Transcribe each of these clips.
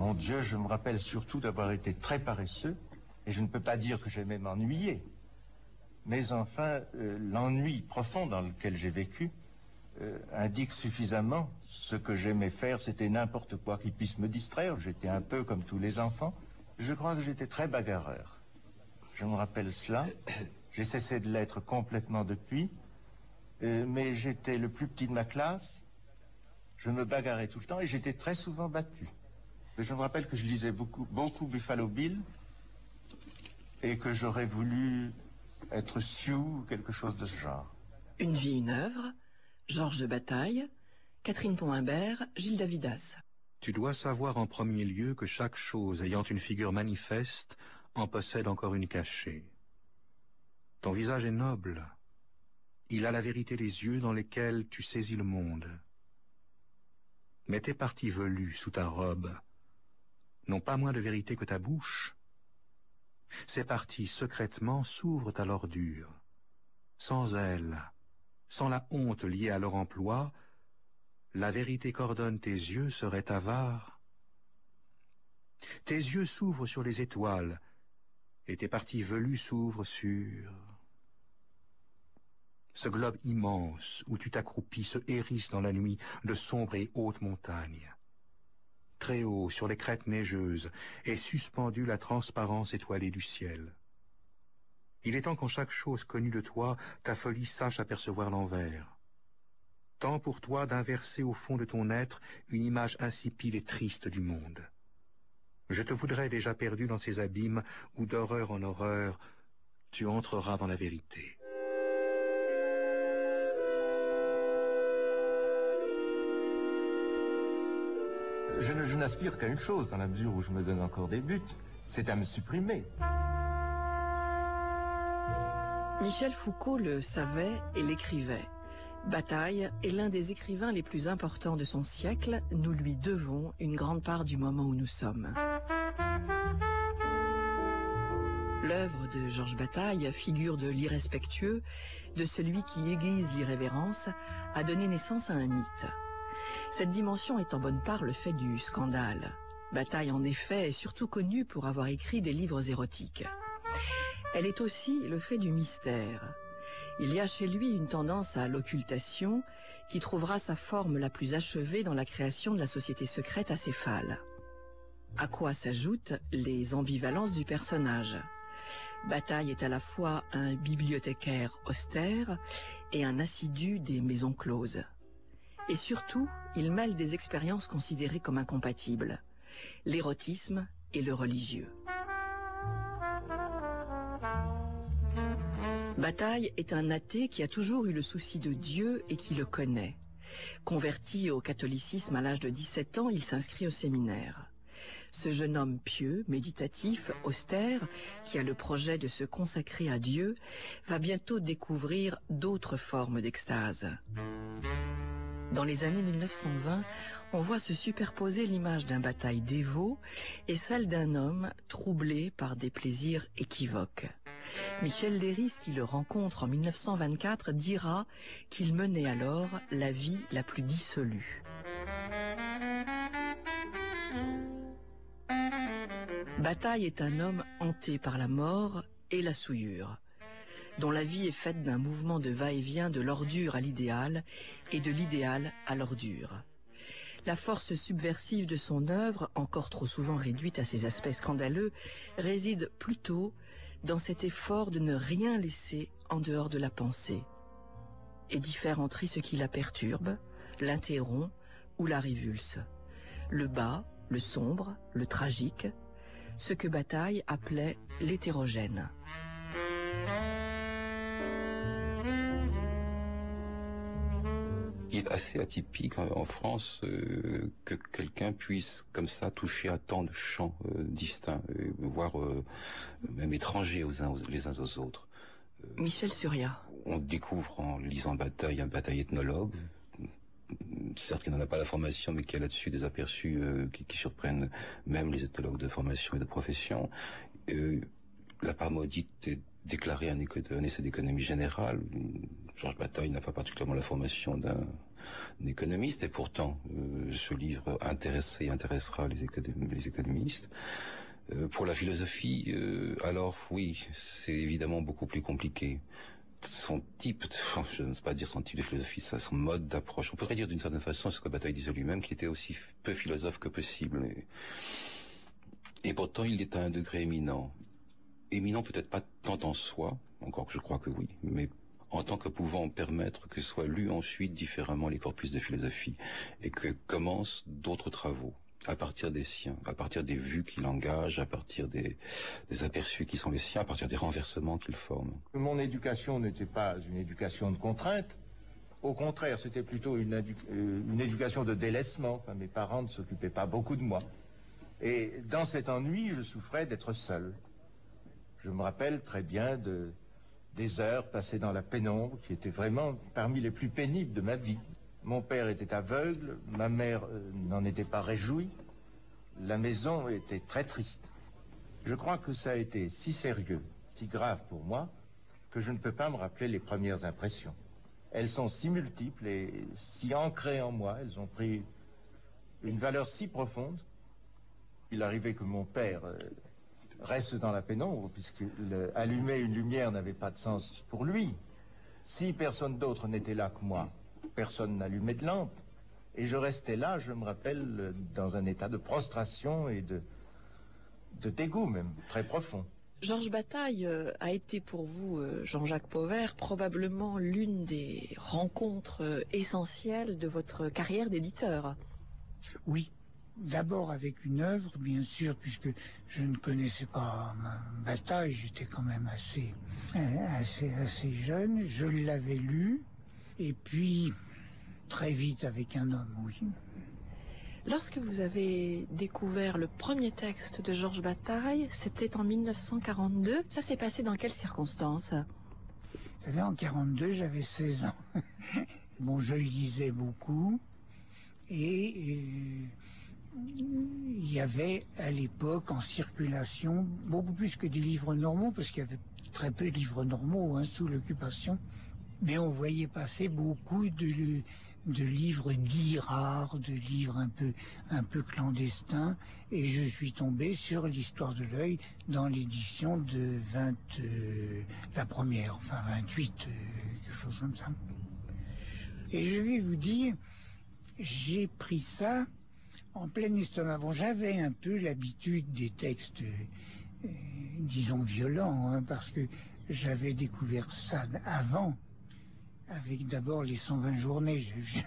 Mon Dieu, je me rappelle surtout d'avoir été très paresseux, et je ne peux pas dire que j'aimais m'ennuyer. Mais enfin, l'ennui profond dans lequel j'ai vécu indique suffisamment ce que j'aimais faire. C'était n'importe quoi qui puisse me distraire. J'étais un peu comme tous les enfants. Je crois que j'étais très bagarreur. Je me rappelle cela. J'ai cessé de l'être complètement depuis. Mais j'étais le plus petit de ma classe. Je me bagarrais tout le temps et j'étais très souvent battu. Je me rappelle que je lisais beaucoup Buffalo Bill et que j'aurais voulu être Sioux ou quelque chose de ce genre. Une vie, une œuvre, Georges Bataille, Catherine Pont-Imbert, Gilles Davidas. Tu dois savoir en premier lieu que chaque chose ayant une figure manifeste en possède encore une cachée. Ton visage est noble. Il a la vérité des yeux dans lesquels tu saisis le monde. Mais tes parties velues sous ta robe n'ont pas moins de vérité que ta bouche. Ces parties secrètement s'ouvrent à l'ordure. Sans elles, sans la honte liée à leur emploi, la vérité qu'ordonnent tes yeux serait avare. Tes yeux s'ouvrent sur les étoiles, et tes parties velues s'ouvrent sur... Ce globe immense où tu t'accroupis se hérisse dans la nuit de sombres et hautes montagnes. Très haut, sur les crêtes neigeuses, est suspendue la transparence étoilée du ciel. Il est temps qu'en chaque chose connue de toi, ta folie sache apercevoir l'envers. Temps pour toi d'inverser au fond de ton être une image insipide et triste du monde. Je te voudrais déjà perdu dans ces abîmes où d'horreur en horreur, tu entreras dans la vérité. Je n'aspire qu'à une chose, dans la mesure où je me donne encore des buts, c'est à me supprimer. Michel Foucault le savait et l'écrivait. Bataille est l'un des écrivains les plus importants de son siècle. Nous lui devons une grande part du moment où nous sommes. L'œuvre de Georges Bataille, figure de l'irrespectueux, de celui qui aiguise l'irrévérence, a donné naissance à un mythe. Cette dimension est en bonne part le fait du scandale. Bataille, en effet, est surtout connu pour avoir écrit des livres érotiques. Elle est aussi le fait du mystère. Il y a chez lui une tendance à l'occultation qui trouvera sa forme la plus achevée dans la création de la société secrète acéphale. À quoi s'ajoutent les ambivalences du personnage. Bataille est à la fois un bibliothécaire austère et un assidu des maisons closes. Et surtout, il mêle des expériences considérées comme incompatibles, l'érotisme et le religieux. Bataille est un athée qui a toujours eu le souci de Dieu et qui le connaît. Converti au catholicisme à l'âge de 17 ans, il s'inscrit au séminaire. Ce jeune homme pieux, méditatif, austère, qui a le projet de se consacrer à Dieu, va bientôt découvrir d'autres formes d'extase. Dans les années 1920, on voit se superposer l'image d'un Bataille dévot et celle d'un homme troublé par des plaisirs équivoques. Michel Leiris, qui le rencontre en 1924, dira qu'il menait alors la vie la plus dissolue. Bataille est un homme hanté par la mort et la souillure, dont la vie est faite d'un mouvement de va-et-vient de l'ordure à l'idéal et de l'idéal à l'ordure. La force subversive de son œuvre, encore trop souvent réduite à ses aspects scandaleux, réside plutôt dans cet effort de ne rien laisser en dehors de la pensée et d'y faire entrer ce qui la perturbe, l'interrompt ou la révulse. Le bas, le sombre, le tragique, ce que Bataille appelait l'hétérogène. Il est assez atypique en France que quelqu'un puisse comme ça toucher à tant de champs distincts, voire même étrangers les uns aux autres. Michel Surya. On découvre en lisant Bataille un Bataille ethnologue, certes qui n'en a pas la formation, mais qui a là-dessus des aperçus qui surprennent même les ethnologues de formation et de profession. La part maudite déclarer un essai d'économie générale. Georges Bataille n'a pas particulièrement la formation d'un économiste, et pourtant ce livre intéressera les économistes. Pour la philosophie, alors oui, c'est évidemment beaucoup plus compliqué. Son type, je ne sais pas dire son type de philosophie, ça, son mode d'approche. On pourrait dire d'une certaine façon ce que Bataille disait lui-même, qu'il était aussi peu philosophe que possible. Et pourtant, il est à un degré éminent. Éminent peut-être pas tant en soi, encore que je crois que oui, mais en tant que pouvant permettre que soient lus ensuite différemment les corpus de philosophie, et que commencent d'autres travaux, à partir des siens, à partir des vues qu'il engage, à partir des aperçus qui sont les siens, à partir des renversements qu'il forme. Mon éducation n'était pas une éducation de contrainte. Au contraire, c'était plutôt une éducation de délaissement. Enfin, mes parents ne s'occupaient pas beaucoup de moi. Et dans cet ennui, je souffrais d'être seul. Je me rappelle très bien des heures passées dans la pénombre, qui étaient vraiment parmi les plus pénibles de ma vie. Mon père était aveugle, ma mère n'en était pas réjouie. La maison était très triste. Je crois que ça a été si sérieux, si grave pour moi, que je ne peux pas me rappeler les premières impressions. Elles sont si multiples et si ancrées en moi, elles ont pris une valeur si profonde. Il arrivait que mon père reste dans la pénombre, puisque allumer une lumière n'avait pas de sens pour lui. Si personne d'autre n'était là que moi, personne n'allumait de lampe. Et je restais là, je me rappelle, dans un état de prostration et de dégoût même, très profond. Georges Bataille a été pour vous, Jean-Jacques Pauvert, probablement l'une des rencontres essentielles de votre carrière d'éditeur. Oui, d'abord avec une œuvre, bien sûr, puisque je ne connaissais pas Bataille, j'étais quand même assez jeune, je l'avais lu, et puis très vite avec un homme, oui. Lorsque vous avez découvert le premier texte de Georges Bataille, c'était en 1942. Ça s'est passé dans quelles circonstances? Vous savez, en 42, j'avais 16 ans. Bon, je lisais beaucoup. Et il y avait à l'époque en circulation, beaucoup plus que des livres normaux, parce qu'il y avait très peu de livres normaux sous l'occupation. Mais on voyait passer beaucoup de livres dits rares, de livres un peu clandestins, et je suis tombé sur l'Histoire de l'œil dans l'édition de la première, enfin 28, quelque chose comme ça. Et je vais vous dire, j'ai pris ça en plein estomac. Bon, j'avais un peu l'habitude des textes, disons violents, parce que j'avais découvert ça avant, avec d'abord les 120 journées.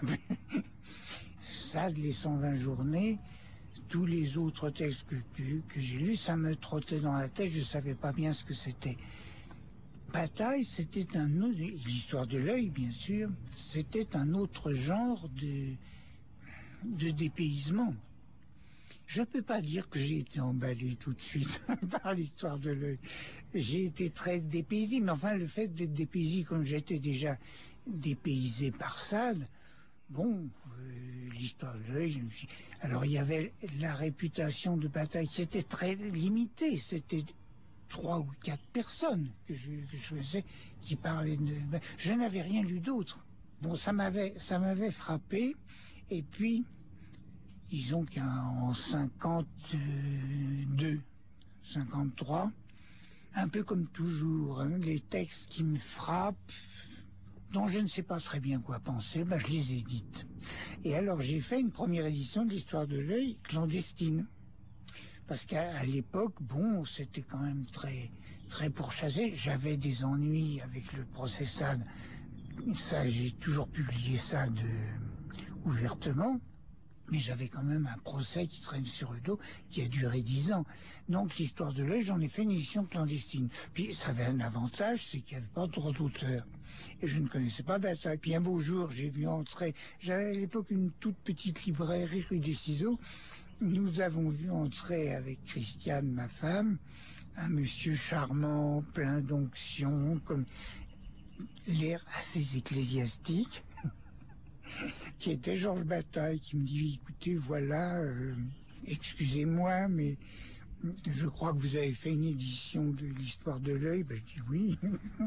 Sade, les 120 journées, tous les autres textes que j'ai lus, ça me trottait dans la tête, je ne savais pas bien ce que c'était. Bataille, c'était un autre, l'Histoire de l'œil, bien sûr, c'était un autre genre de dépaysement. Je ne peux pas dire que j'ai été emballé tout de suite par l'Histoire de l'œil. J'ai été très dépaysé, mais enfin, le fait d'être dépaysé comme j'étais déjà dépaysé par Sade, bon, l'Histoire de l'œil, alors il y avait la réputation de Bataille, c'était très limité, c'était 3 ou 4 personnes que je connaissais qui parlaient de... Je n'avais rien lu d'autre. Bon, ça m'avait frappé, et puis, disons qu'en 52, 53, un peu comme toujours, les textes qui me frappent, dont je ne sais pas très bien quoi penser, je les édite. Et alors j'ai fait une première édition de l'Histoire de l'œil clandestine. Parce qu'à l'époque, bon, c'était quand même très, très pourchassé. J'avais des ennuis avec le procès Sade. Ça, j'ai toujours publié ça ouvertement. Mais j'avais quand même un procès qui traîne sur le dos, qui a duré 10 ans. Donc l'Histoire de l'œil, j'en ai fait une édition clandestine. Puis ça avait un avantage, c'est qu'il n'y avait pas trop d'auteurs. Et je ne connaissais pas Bataille. Puis un beau jour, j'ai vu entrer, j'avais à l'époque une toute petite librairie rue des Ciseaux. Nous avons vu entrer avec Christiane, ma femme, un monsieur charmant, plein d'onction, comme l'air assez ecclésiastique, qui était Georges Bataille, qui me dit, écoutez, voilà, excusez-moi, mais je crois que vous avez fait une édition de l'histoire de l'œil. Ben, je dis oui.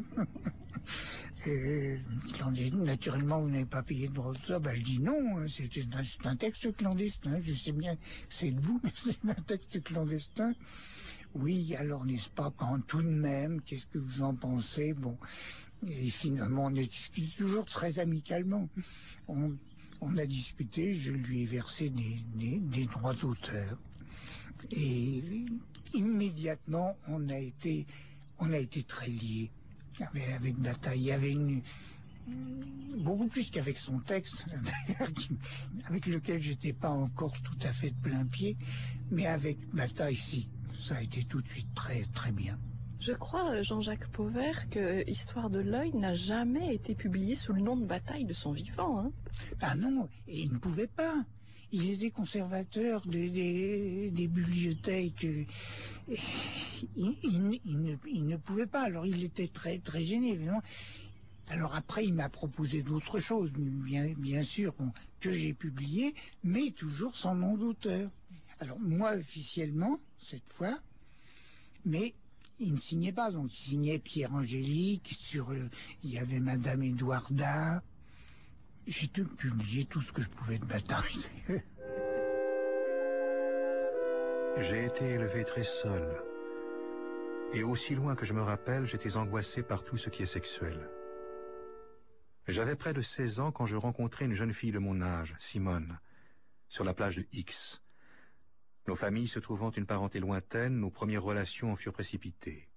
Naturellement, vous n'avez pas payé de droit d'auteur. Ben, je dis non, c'est un texte clandestin. Je sais bien que c'est de vous, mais c'est un texte clandestin. Oui, alors n'est-ce pas, quand tout de même, qu'est-ce que vous en pensez? Bon, et finalement, on a discuté toujours très amicalement. On a discuté, je lui ai versé des droits d'auteur. Et immédiatement, on a été très liés avec Bataille. Il y avait beaucoup plus qu'avec son texte, avec lequel j'étais pas encore tout à fait de plein pied, mais avec Bataille, si. Ça a été tout de suite très, très bien. Je crois, Jean-Jacques Pauvert, que Histoire de l'œil n'a jamais été publié sous le nom de Bataille de son vivant. Hein. Ah non, et il ne pouvait pas. Il était conservateur des bibliothèques. Il ne pouvait pas. Alors il était très, très gêné, évidemment. Alors après, il m'a proposé d'autres choses, bien sûr, que j'ai publié, mais toujours sans nom d'auteur. Alors moi, officiellement, cette fois, mais il ne signait pas. Donc il signait Pierre Angélique, il y avait Madame Édouarda. J'ai tout publié, tout ce que je pouvais de Bataille. J'ai été élevé très seul. Et aussi loin que je me rappelle, j'étais angoissé par tout ce qui est sexuel. J'avais près de 16 ans quand je rencontrai une jeune fille de mon âge, Simone, sur la plage de X. Nos familles se trouvant une parenté lointaine, nos premières relations en furent précipitées.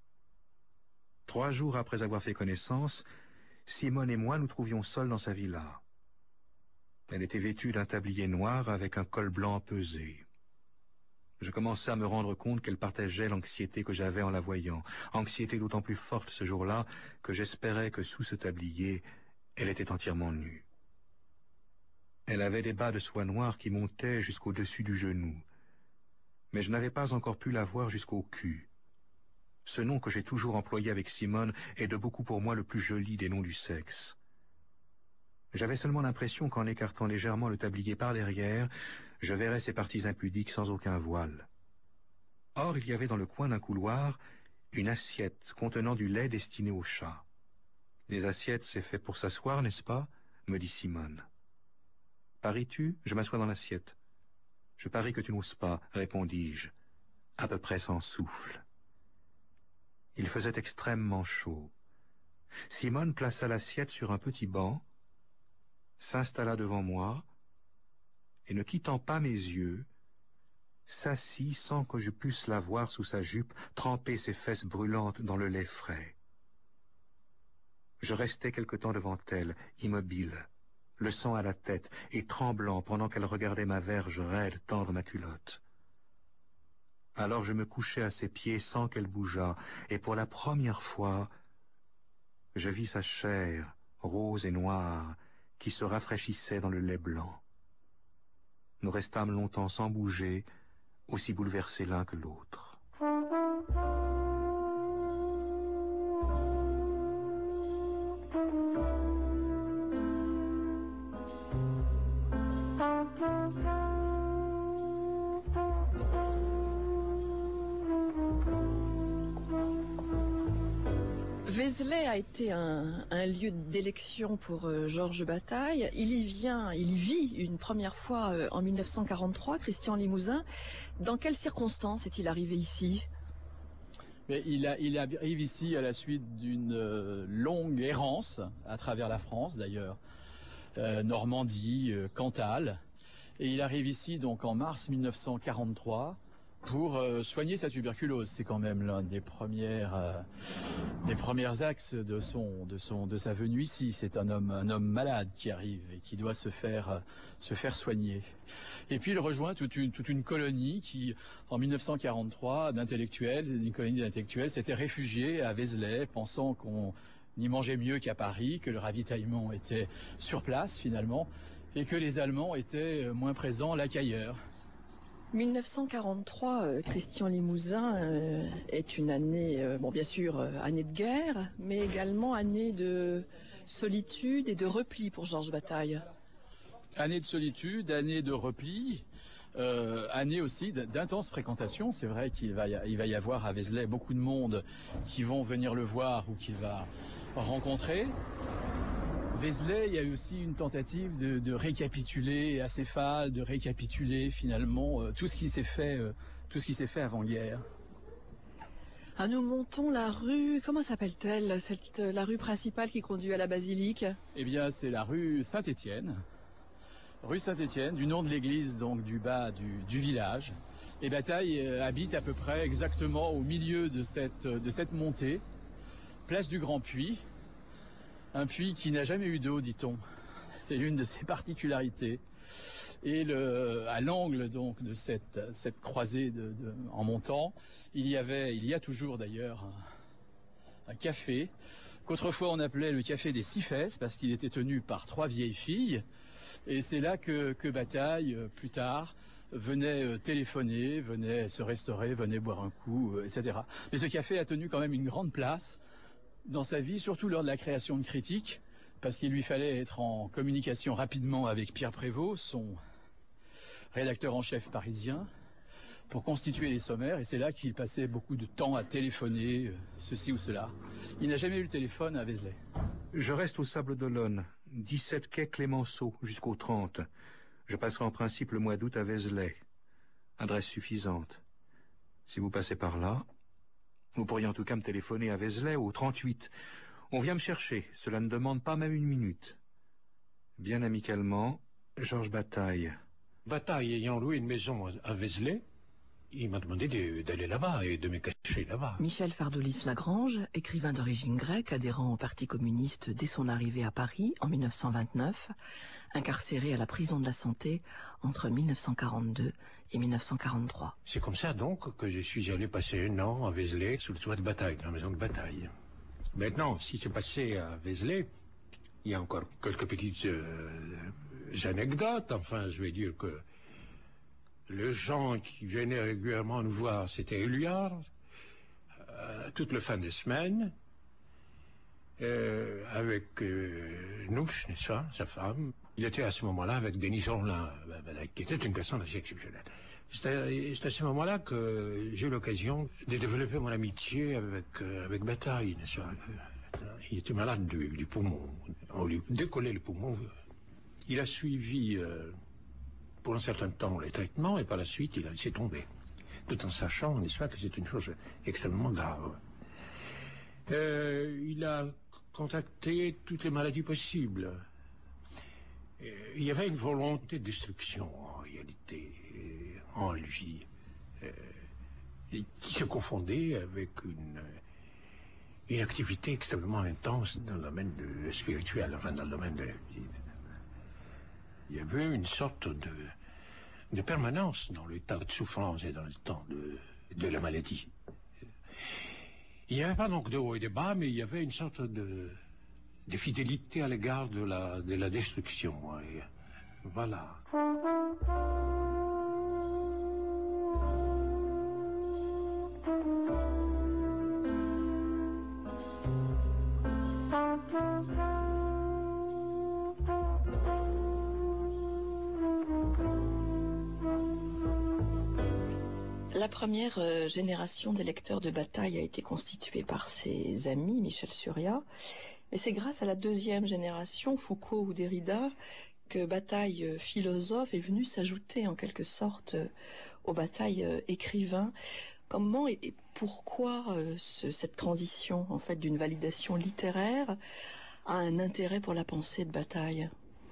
3 jours après avoir fait connaissance, Simone et moi nous trouvions seuls dans sa villa. Elle était vêtue d'un tablier noir avec un col blanc pesé. Je commençais à me rendre compte qu'elle partageait l'anxiété que j'avais en la voyant, anxiété d'autant plus forte ce jour-là que j'espérais que sous ce tablier, elle était entièrement nue. Elle avait des bas de soie noire qui montaient jusqu'au-dessus du genou. Mais je n'avais pas encore pu la voir jusqu'au cul. Ce nom que j'ai toujours employé avec Simone est de beaucoup pour moi le plus joli des noms du sexe. J'avais seulement l'impression qu'en écartant légèrement le tablier par derrière, je verrais ses parties impudiques sans aucun voile. Or, il y avait dans le coin d'un couloir une assiette contenant du lait destiné au chat. « Les assiettes, c'est fait pour s'asseoir, n'est-ce pas ?» me dit Simone. « Paries-tu ? Je m'assois dans l'assiette. »« Je parie que tu n'oses pas, répondis-je, à peu près sans souffle. » Il faisait extrêmement chaud. Simone plaça l'assiette sur un petit banc, s'installa devant moi, et ne quittant pas mes yeux, s'assit sans que je pusse la voir sous sa jupe tremper ses fesses brûlantes dans le lait frais. Je restai quelque temps devant elle, immobile, le sang à la tête et tremblant pendant qu'elle regardait ma verge raide tendre ma culotte. Alors je me couchai à ses pieds sans qu'elle bougeât, et pour la première fois, je vis sa chair, rose et noire, qui se rafraîchissait dans le lait blanc. Nous restâmes longtemps sans bouger, aussi bouleversés l'un que l'autre. Vézelay a été un lieu d'élection pour Georges Bataille. Il y vit une première fois en 1943, Christian Limousin. Dans quelles circonstances est-il arrivé ici ? Mais il arrive ici à la suite d'une longue errance à travers la France d'ailleurs, Normandie, Cantal. Et il arrive ici donc en mars 1943 pour soigner sa tuberculose. C'est quand même l'un des premiers axes de sa venue ici. C'est un homme malade qui arrive et qui doit se faire soigner. Et puis il rejoint toute une colonie qui, en 1943, une colonie d'intellectuels, s'était réfugiée à Vézelay, pensant qu'on y mangeait mieux qu'à Paris, que le ravitaillement était sur place finalement, et que les Allemands étaient moins présents là qu'ailleurs. 1943, Christian Limousin est une année, bien sûr, année de guerre, mais également année de solitude et de repli pour Georges Bataille. Année de solitude, année de repli. Année aussi d'intenses fréquentations. C'est vrai qu'il va y avoir à Vézelay beaucoup de monde qui vont venir le voir ou qu'il va rencontrer. Vézelay, il y a eu aussi une tentative de récapituler Acéphale, de récapituler finalement tout ce qui s'est fait avant-guerre. Ah, nous montons la rue, comment s'appelle-t-elle, la rue principale qui conduit à la basilique? Eh bien, c'est la rue Saint-Étienne. Rue Saint-Étienne, du nom de l'église, donc du bas du village. Et Bataille habite à peu près exactement au milieu de cette montée, place du Grand Puy. Un puits qui n'a jamais eu d'eau, dit-on. C'est l'une de ses particularités. Et à l'angle donc de cette croisée en montant, il y a toujours d'ailleurs un café qu'autrefois on appelait le café des Six Fesses parce qu'il était tenu par 3 vieilles filles. Et c'est là que Bataille, plus tard, venait téléphoner, venait se restaurer, venait boire un coup, etc. Mais ce café a tenu quand même une grande place dans sa vie, surtout lors de la création de Critique, parce qu'il lui fallait être en communication rapidement avec Pierre Prévost, son rédacteur en chef parisien, pour constituer les sommaires, et c'est là qu'il passait beaucoup de temps à téléphoner, ceci ou cela. Il n'a jamais eu le téléphone à Vézelay. Je reste au Sable d'Olonne, 17 quai Clémenceau, jusqu'au 30. Je passerai en principe le mois d'août à Vézelay. Adresse suffisante. Si vous passez par là, vous pourriez en tout cas me téléphoner à Vézelay au 38. On vient me chercher, cela ne demande pas même une minute. Bien amicalement, Georges Bataille. Bataille ayant loué une maison à Vézelay, il m'a demandé d'aller là-bas et de me cacher là-bas. Michel Fardoulis-Lagrange, écrivain d'origine grecque, adhérent au Parti communiste dès son arrivée à Paris en 1929, incarcéré à la prison de la Santé entre 1942 et 1943. C'est comme ça donc que je suis allé passer un an à Vézelay sous le toit de Bataille, dans la maison de Bataille. Maintenant, si c'est passé à Vézelay, il y a encore quelques petites anecdotes. Enfin, je vais dire que les gens qui venaient régulièrement nous voir, c'était Éluard, toute la fin de semaine, avec Nouche, n'est-ce pas, sa femme. Il était à ce moment-là avec Denis Orlin, qui était une personne assez exceptionnelle. C'est à ce moment-là que j'ai eu l'occasion de développer mon amitié avec Bataille, n'est-ce pas. Il était malade du poumon. On lui décollait le poumon. Il a suivi pour un certain temps les traitements et par la suite il a laissé tomber. Tout en sachant, n'est-ce pas, que c'est une chose extrêmement grave. Il a contracté toutes les maladies possibles. Il y avait une volonté de destruction en réalité en lui, qui se confondait avec une activité extrêmement intense dans le domaine spirituel, enfin dans le domaine de... Il y avait une sorte de permanence dans l'état de souffrance et dans le temps de la maladie. Il n'y avait pas donc de haut et de bas, mais il y avait une sorte de fidélité à l'égard de la destruction. Et voilà. La première génération des lecteurs de Bataille a été constituée par ses amis, Michel Surya, mais c'est grâce à la deuxième génération, Foucault ou Derrida, que Bataille philosophe est venu s'ajouter en quelque sorte aux Bataille écrivains. Comment et pourquoi cette transition en fait d'une validation littéraire à un intérêt pour la pensée de Bataille?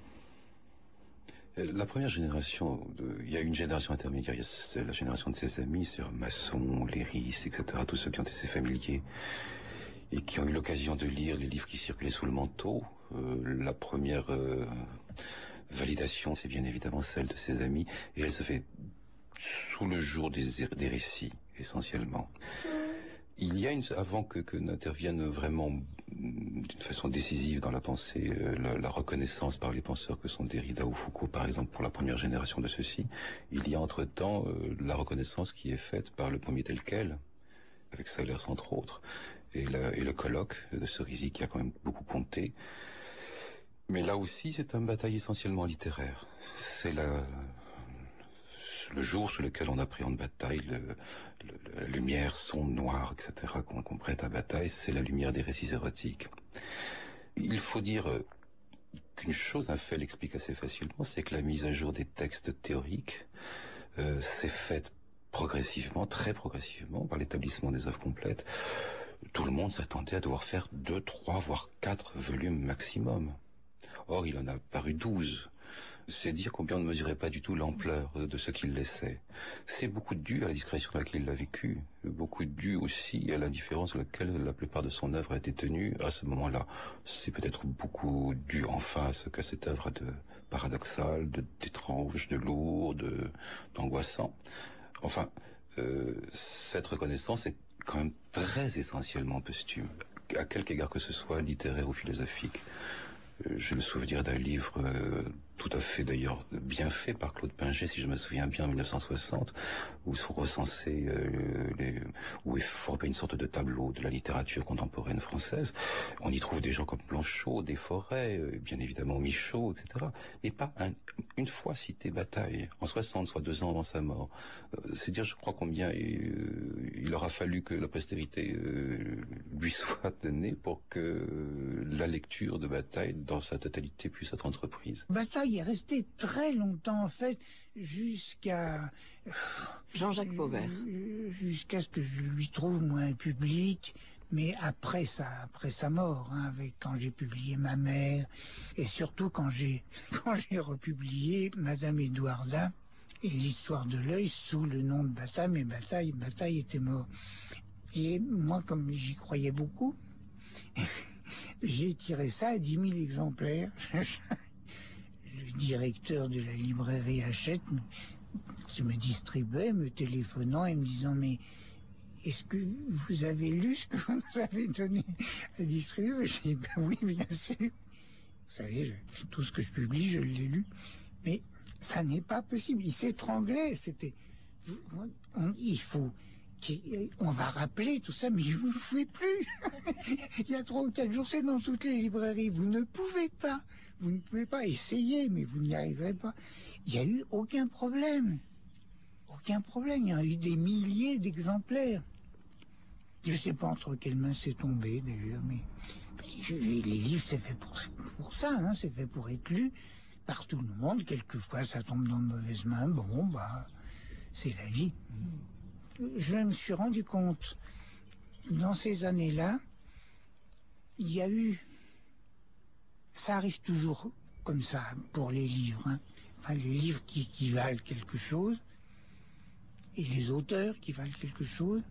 La première génération, il y a une génération intermédiaire, c'est la génération de ses amis, c'est Masson, Léris, etc., tous ceux qui ont été ses familiers et qui ont eu l'occasion de lire les livres qui circulaient sous le manteau. La première validation, c'est bien évidemment celle de ses amis, et elle se fait sous le jour des récits, essentiellement. Il y a avant que n'intervienne vraiment d'une façon décisive dans la pensée la reconnaissance par les penseurs que sont Derrida ou Foucault, par exemple, pour la première génération de ceux-ci, il y a entre-temps la reconnaissance qui est faite par le premier tel quel, avec Sellers entre autres, et le colloque de Cerisy qui a quand même beaucoup compté. Mais là aussi, c'est une bataille essentiellement littéraire. C'est le jour sous lequel on appréhende bataille, la lumière sombre, noire, etc., qu'on prête à bataille, c'est la lumière des récits érotiques. Il faut dire qu'une chose, un fait l'explique assez facilement, c'est que la mise à jour des textes théoriques s'est faite progressivement, très progressivement, par l'établissement des œuvres complètes. Tout le monde s'attendait à devoir faire 2, 3, voire 4 volumes maximum. Or, il en a paru 12. C'est dire combien on ne mesurait pas du tout l'ampleur de ce qu'il laissait. C'est beaucoup dû à la discrétion dans laquelle il l'a vécu, beaucoup dû aussi à l'indifférence dans laquelle la plupart de son œuvre a été tenue à ce moment-là. C'est peut-être beaucoup dû enfin à ce que cette œuvre a de paradoxal, d'étrange, de lourd, d'angoissant. Enfin, cette reconnaissance est quand même très essentiellement posthume, à quelque égard que ce soit littéraire ou philosophique. J'ai le souvenir d'un livre tout à fait d'ailleurs bien fait par Claude Pinger, si je me souviens bien, en 1960, où sont recensés où est formé une sorte de tableau de la littérature contemporaine française. On y trouve des gens comme Blanchot, Desforêts, bien évidemment Michaud, etc. Mais pas une fois cité Bataille, en 60, soit 2 ans avant sa mort. C'est dire, je crois, combien il aura fallu que la postérité lui soit donnée pour que la lecture de Bataille dans sa totalité puisse être entreprise. Bataille est resté très longtemps, en fait, jusqu'à... Jean-Jacques Pauvert. Jusqu'à ce que je lui trouve, moi, un public, mais après sa mort, hein, quand j'ai publié Ma mère, et surtout quand j'ai republié Madame Édouarda et l'histoire de l'œil sous le nom de Bataille, mais Bataille était mort. Et moi, comme j'y croyais beaucoup, j'ai tiré ça à 10 000 exemplaires. Le directeur de la librairie Hachette qui me distribuait, me téléphonant et me disant « Mais est-ce que vous avez lu ce que vous nous avez donné à distribuer ?» J'ai dit « Oui, bien sûr. Vous savez, tout ce que je publie, je l'ai lu. Mais ça n'est pas possible. » Il s'étranglait. C'était... Il faut... On va rappeler tout ça, mais vous ne pouvez plus. Il y a 3 ou 4 jours, c'est dans toutes les librairies. Vous ne pouvez pas. Vous ne pouvez pas essayer, mais vous n'y arriverez pas. Il n'y a eu aucun problème. Aucun problème. Il y a eu des milliers d'exemplaires. Je ne sais pas entre quelles mains c'est tombé, d'ailleurs, mais les livres, c'est fait pour ça, hein, c'est fait pour être lu par tout le monde. Quelquefois, ça tombe dans de mauvaises mains. Bon, bah, c'est la vie. Je me suis rendu compte, dans ces années-là, il y a eu... Ça arrive toujours comme ça pour les livres. Hein. Enfin, les livres qui valent quelque chose, et les auteurs qui valent quelque chose,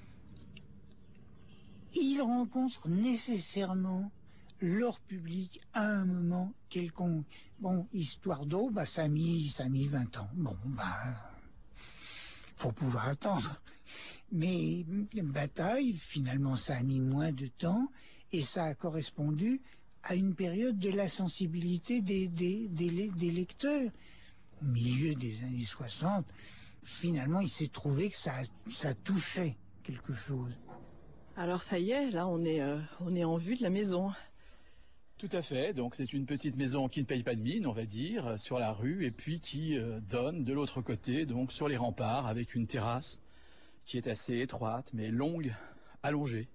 ils rencontrent nécessairement leur public à un moment quelconque. Bon, Histoire d'eau, bah, ça a mis 20 ans. Bon, bah... faut pouvoir attendre. Mais Bataille, finalement, ça a mis moins de temps et ça a correspondu à une période de la sensibilité des lecteurs. Au milieu des années 60, finalement, il s'est trouvé que ça touchait quelque chose. Alors ça y est, là on est en vue de la maison. Tout à fait, donc c'est une petite maison qui ne paye pas de mine, on va dire, sur la rue, et puis qui donne de l'autre côté, donc sur les remparts, avec une terrasse qui est assez étroite, mais longue, allongée.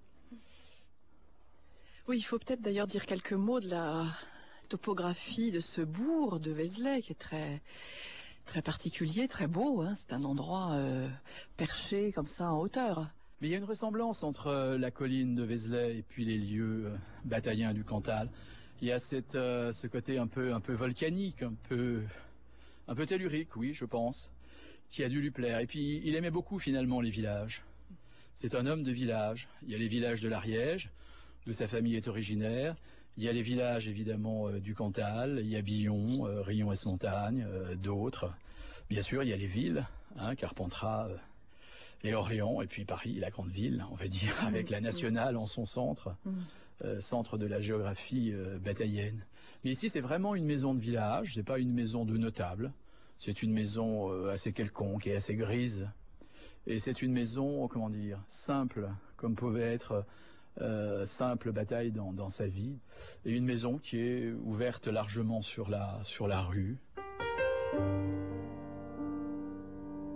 Oui, il faut peut-être d'ailleurs dire quelques mots de la topographie de ce bourg de Vézelay, qui est très, très particulier, très beau, hein. C'est un endroit perché comme ça en hauteur. Mais il y a une ressemblance entre la colline de Vézelay et puis les lieux batailliens du Cantal. Il y a ce côté un peu volcanique, un peu tellurique, oui, je pense, qui a dû lui plaire. Et puis, il aimait beaucoup finalement les villages. C'est un homme de village. Il y a les villages de l'Ariège, d'où sa famille est originaire. Il y a les villages, évidemment, du Cantal. Il y a Billon, Rion-Esmontagne, d'autres. Bien sûr, il y a les villes, hein, Carpentras... et Orléans, et puis Paris, la grande ville, on va dire, avec la nationale en son centre, centre de la géographie bataillienne. Mais ici, c'est vraiment une maison de village, c'est pas une maison de notable, c'est une maison assez quelconque et assez grise. Et c'est une maison, comment dire, simple, comme pouvait être simple Bataille dans sa vie. Et une maison qui est ouverte largement sur la rue.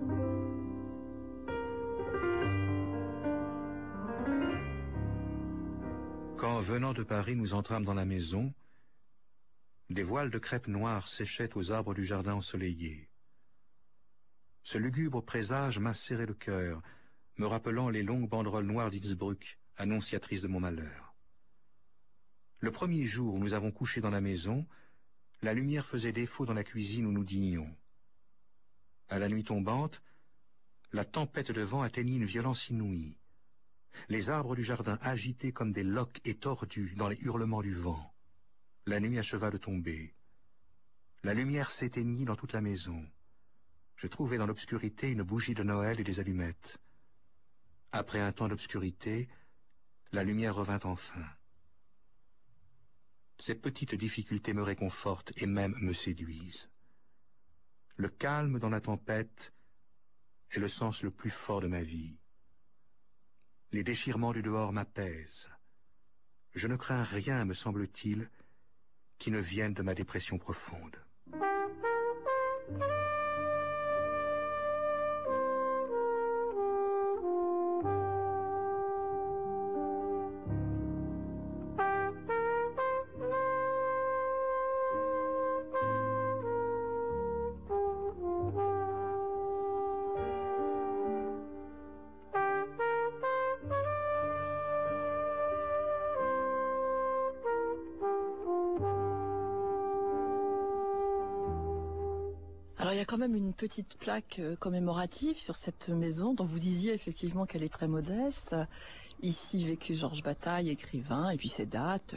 Quand, venant de Paris, nous entrâmes dans la maison, des voiles de crêpe noire séchaient aux arbres du jardin ensoleillé. Ce lugubre présage m'a serré le cœur, me rappelant les longues banderoles noires d'Innsbruck, annonciatrices de mon malheur. Le premier jour où nous avons couché dans la maison, la lumière faisait défaut dans la cuisine où nous dînions. À la nuit tombante, la tempête de vent atteignit une violence inouïe. Les arbres du jardin agités comme des loques et tordus dans les hurlements du vent. La nuit acheva de tomber. La lumière s'éteignit dans toute la maison. Je trouvai dans l'obscurité une bougie de Noël et des allumettes. Après un temps d'obscurité, la lumière revint enfin. Ces petites difficultés me réconfortent et même me séduisent. Le calme dans la tempête est le sens le plus fort de ma vie. Les déchirements du dehors m'apaisent. Je ne crains rien, me semble-t-il, qui ne vienne de ma dépression profonde. Alors il y a quand même une petite plaque commémorative sur cette maison dont vous disiez effectivement qu'elle est très modeste. Ici vécut Georges Bataille, écrivain, et puis ses dates,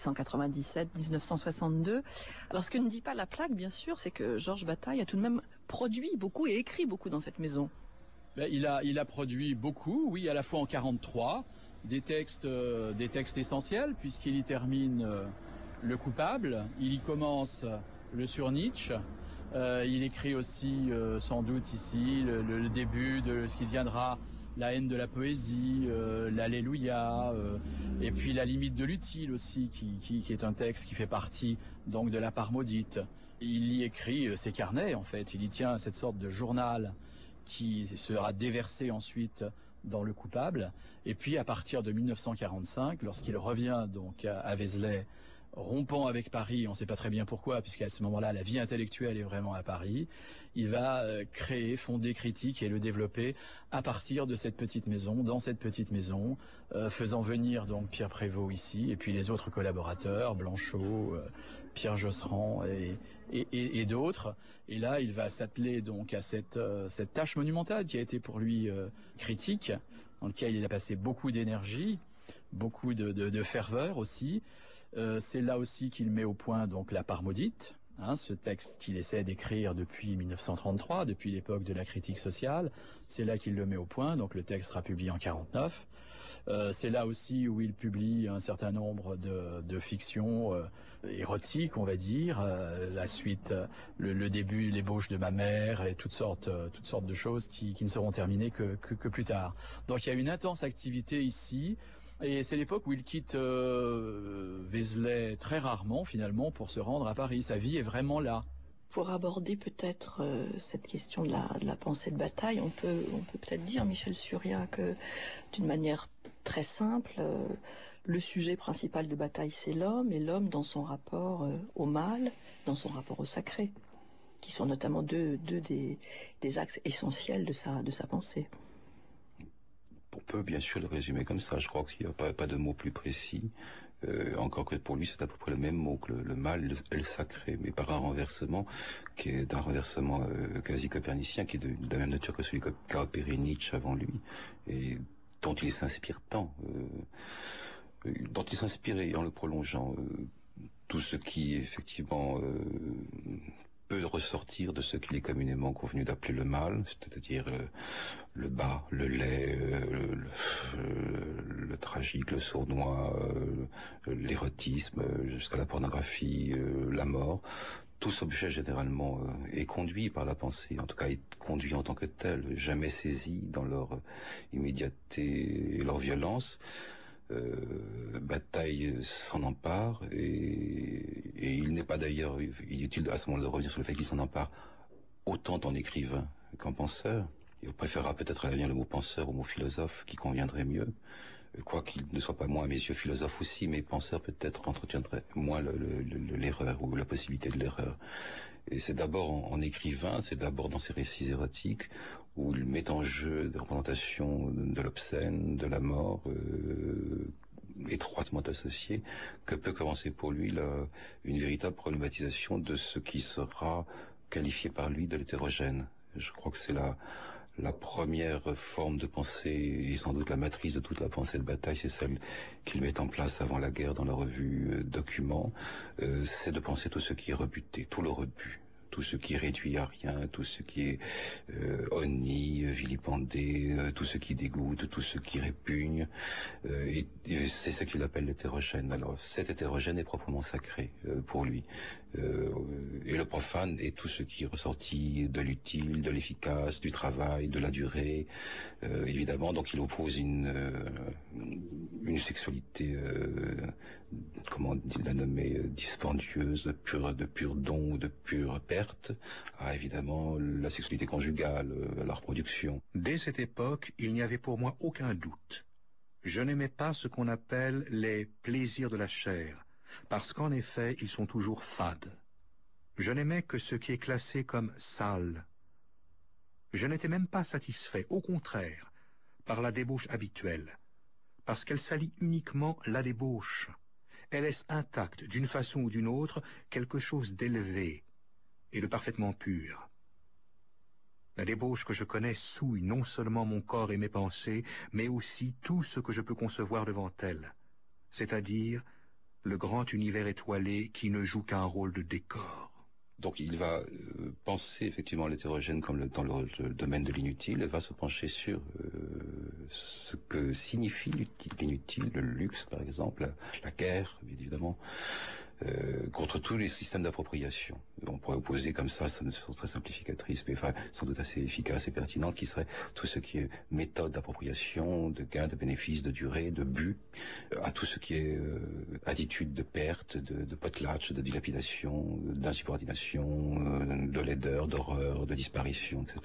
1897-1962. Alors ce que ne dit pas la plaque, bien sûr, c'est que Georges Bataille a tout de même produit beaucoup et écrit beaucoup dans cette maison. Il a produit beaucoup, oui, à la fois en 43, des textes essentiels, puisqu'il y termine Le Coupable, il y commence le Sur Nietzsche. Il écrit aussi, sans doute ici, le début de ce qui deviendra La haine de la poésie, l'Alléluia, et puis La limite de l'utile aussi, qui est un texte qui fait partie donc de La part maudite. Il y écrit ses carnets, en fait. Il y tient cette sorte de journal qui sera déversé ensuite dans Le Coupable. Et puis, à partir de 1945, lorsqu'il revient donc à Vézelay, rompant avec Paris, on ne sait pas très bien pourquoi, puisqu'à ce moment-là, la vie intellectuelle est vraiment à Paris, il va créer, fonder Critique et le développer à partir de cette petite maison, dans cette petite maison, faisant venir donc Pierre Prévost ici, et puis les autres collaborateurs, Blanchot, Pierre Josserand et d'autres. Et là, il va s'atteler donc à cette tâche monumentale qui a été pour lui Critique, dans laquelle il a passé beaucoup d'énergie, beaucoup de ferveur aussi. C'est là aussi qu'il met au point donc La part maudite, ce texte qu'il essaie d'écrire depuis 1933, depuis l'époque de la critique sociale. C'est là qu'il le met au point, donc le texte sera publié en 49. C'est là aussi où il publie un certain nombre de fictions érotiques, on va dire, la suite, le début, l'ébauche de ma mère et toutes sortes de choses qui ne seront terminées que plus tard. Donc il y a une intense activité ici. Et c'est l'époque où il quitte Vézelay très rarement, finalement, pour se rendre à Paris. Sa vie est vraiment là. Pour aborder peut-être cette question de la pensée de Bataille, on peut peut-être dire, Michel Surya, que d'une manière très simple, le sujet principal de Bataille, c'est l'homme, et l'homme dans son rapport au mal, dans son rapport au sacré, qui sont notamment deux des axes essentiels de sa pensée. On peut bien sûr le résumer comme ça. Je crois qu'il n'y a pas de mot plus précis. Encore que pour lui, c'est à peu près le même mot que le mal et le sacré, mais par un renversement qui est un renversement quasi copernicien, qui est de la même nature que celui qu'a opéré Nietzsche avant lui, et dont il s'inspire tant, dont il s'inspire en le prolongeant. Tout ce qui effectivement peut ressortir de ce qu'il est communément convenu d'appeler le mal, c'est-à-dire le bas, le laid, le tragique, le sournois, l'érotisme, jusqu'à la pornographie, la mort. Tout cet objet généralement est conduit par la pensée, en tout cas est conduit en tant que tel, jamais saisi dans leur immédiateté et leur violence. Bataille s'en empare et il n'est pas d'ailleurs inutile à ce moment-là de revenir sur le fait qu'il s'en empare autant en écrivain qu'en penseur. Il préférera peut-être à l'avenir le mot penseur au mot philosophe qui conviendrait mieux. quoiqu'il ne soit pas moins à mes yeux philosophe aussi, mais penseur peut-être entretiendrait moins l'erreur ou la possibilité de l'erreur. Et c'est d'abord en écrivain, c'est d'abord dans ses récits érotiques, où il met en jeu des représentations de l'obscène, de la mort, étroitement associées, que peut commencer pour lui une véritable problématisation de ce qui sera qualifié par lui de l'hétérogène. Je crois que c'est la première forme de pensée, et sans doute la matrice de toute la pensée de Bataille, c'est celle qu'il met en place avant la guerre dans la revue Documents, c'est de penser tout ce qui est rebuté, tout le rebut, tout ce qui est réduit à rien, tout ce qui est honni, vilipendé, tout ce qui dégoûte, tout ce qui répugne, et c'est ce qu'il appelle l'hétérogène. Alors cet hétérogène est proprement sacré pour lui. Et le profane est tout ce qui est ressorti de l'utile, de l'efficace, du travail, de la durée, évidemment. Donc il oppose une sexualité, comment la nommer, dispendieuse, de pur don ou de pure perte, à évidemment la sexualité conjugale, la reproduction. Dès cette époque, il n'y avait pour moi aucun doute. Je n'aimais pas ce qu'on appelle les plaisirs de la chair, parce qu'en effet, ils sont toujours fades. Je n'aimais que ce qui est classé comme sale. Je n'étais même pas satisfait, au contraire, par la débauche habituelle, parce qu'elle salit uniquement la débauche. Elle laisse intacte, d'une façon ou d'une autre, quelque chose d'élevé et de parfaitement pur. La débauche que je connais souille non seulement mon corps et mes pensées, mais aussi tout ce que je peux concevoir devant elle, c'est-à-dire le grand univers étoilé qui ne joue qu'un rôle de décor. Donc il va penser effectivement l'hétérogène comme dans le domaine de l'inutile, et va se pencher sur ce que signifie l'inutile, le luxe par exemple, la guerre bien évidemment, contre tous les systèmes d'appropriation. On pourrait opposer comme ça, c'est une façon très simplificatrice, mais enfin, sans doute assez efficace et pertinente, qui serait tout ce qui est méthode d'appropriation, de gain, de bénéfice, de durée, de but, à tout ce qui est attitude de perte, de potlatch, de dilapidation, d'insubordination, de laideur, d'horreur, de disparition, etc.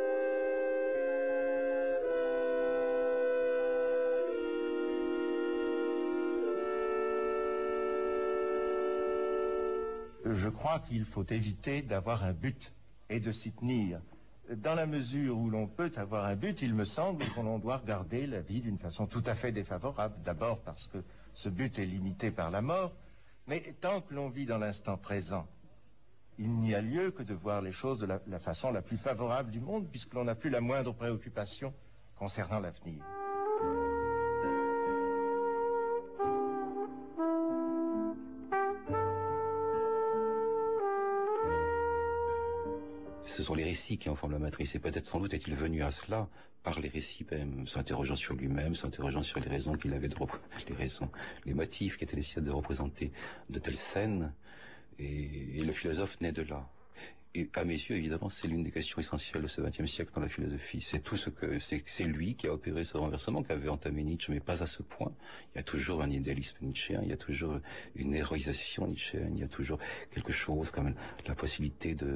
Je crois qu'il faut éviter d'avoir un but et de s'y tenir. Dans la mesure où l'on peut avoir un but, il me semble qu'on doit regarder la vie d'une façon tout à fait défavorable. D'abord parce que ce but est limité par la mort, mais tant que l'on vit dans l'instant présent, il n'y a lieu que de voir les choses de la façon la plus favorable du monde, puisque l'on n'a plus la moindre préoccupation concernant l'avenir. Ce sont les récits qui en forment la matrice, et peut-être sans doute est-il venu à cela par les récits même, s'interrogeant sur lui-même, s'interrogeant sur les raisons qu'il avait les motifs qui étaient les siens de représenter de telles scènes, et le philosophe naît de là. Et à mes yeux, évidemment, c'est l'une des questions essentielles de ce XXe siècle dans la philosophie. C'est tout ce que c'est lui qui a opéré ce renversement qu'avait entamé Nietzsche, mais pas à ce point. Il y a toujours un idéalisme nietzschéen, il y a toujours une héroïsation nietzschéenne, il y a toujours quelque chose comme la possibilité de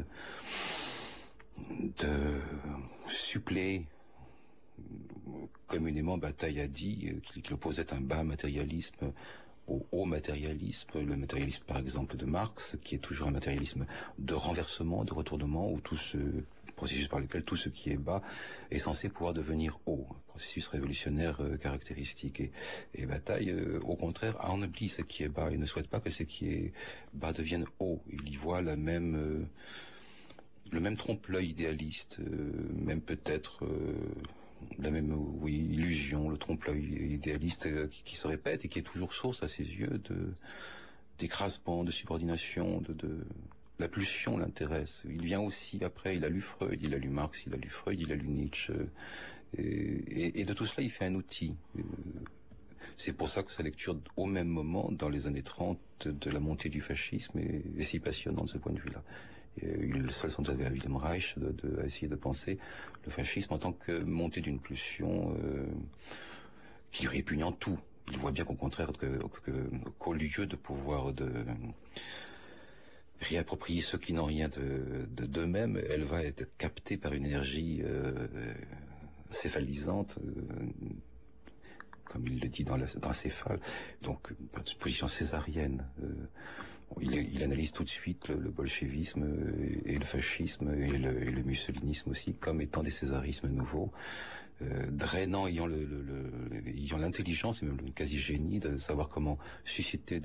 suppléer. Communément, Bataille a dit qu'il opposait un bas matérialisme au haut matérialisme, le matérialisme par exemple de Marx, qui est toujours un matérialisme de renversement, de retournement, où tout ce processus par lequel tout ce qui est bas est censé pouvoir devenir haut, un processus révolutionnaire caractéristique. Et Bataille, au contraire, ennoblit ce qui est bas et ne souhaite pas que ce qui est bas devienne haut. Il y voit le même trompe-l'œil idéaliste, même peut-être la même illusion, le trompe-l'œil idéaliste qui se répète et qui est toujours source à ses yeux d'écrasement, de subordination, de la pulsion l'intéresse. Il vient aussi après, il a lu Freud, il a lu Marx, il a lu Freud, il a lu Nietzsche, et de tout cela il fait un outil. C'est pour ça que sa lecture, au même moment, dans les années 30, de la montée du fascisme, est si passionnante de ce point de vue-là. Il seul sans doute à Wilhelm Reich à essayer de penser le fascisme en tant que montée d'une pulsion qui lui répugne en tout. Il voit bien qu'au contraire, qu'au lieu de pouvoir réapproprier ceux qui n'ont rien d'eux-mêmes, elle va être captée par une énergie céphalisante, comme il le dit dans Céphale, donc position césarienne. Il analyse tout de suite le bolchevisme et le fascisme et le mussolinisme aussi comme étant des césarismes nouveaux, drainant, ayant l'intelligence et même le quasi-génie de savoir comment susciter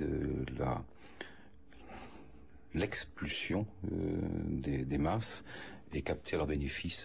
l'expulsion des masses et capter à leur bénéfice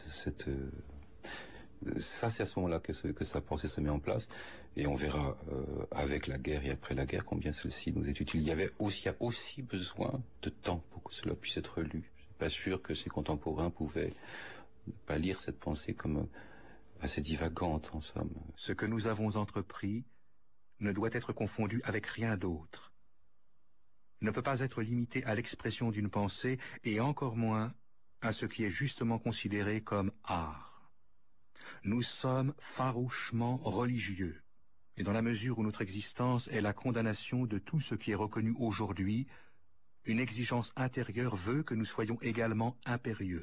ça, c'est à ce moment-là que sa pensée se met en place, et on verra avec la guerre et après la guerre combien celle-ci nous est utile. Il y a aussi besoin de temps pour que cela puisse être lu. Je suis pas sûr que ses contemporains pouvaient pas lire cette pensée comme assez divagante en somme. Ce que nous avons entrepris ne doit être confondu avec rien d'autre, ne peut pas être limité à l'expression d'une pensée et encore moins à ce qui est justement considéré comme art. Nous sommes farouchement religieux, et dans la mesure où notre existence est la condamnation de tout ce qui est reconnu aujourd'hui, une exigence intérieure veut que nous soyons également impérieux.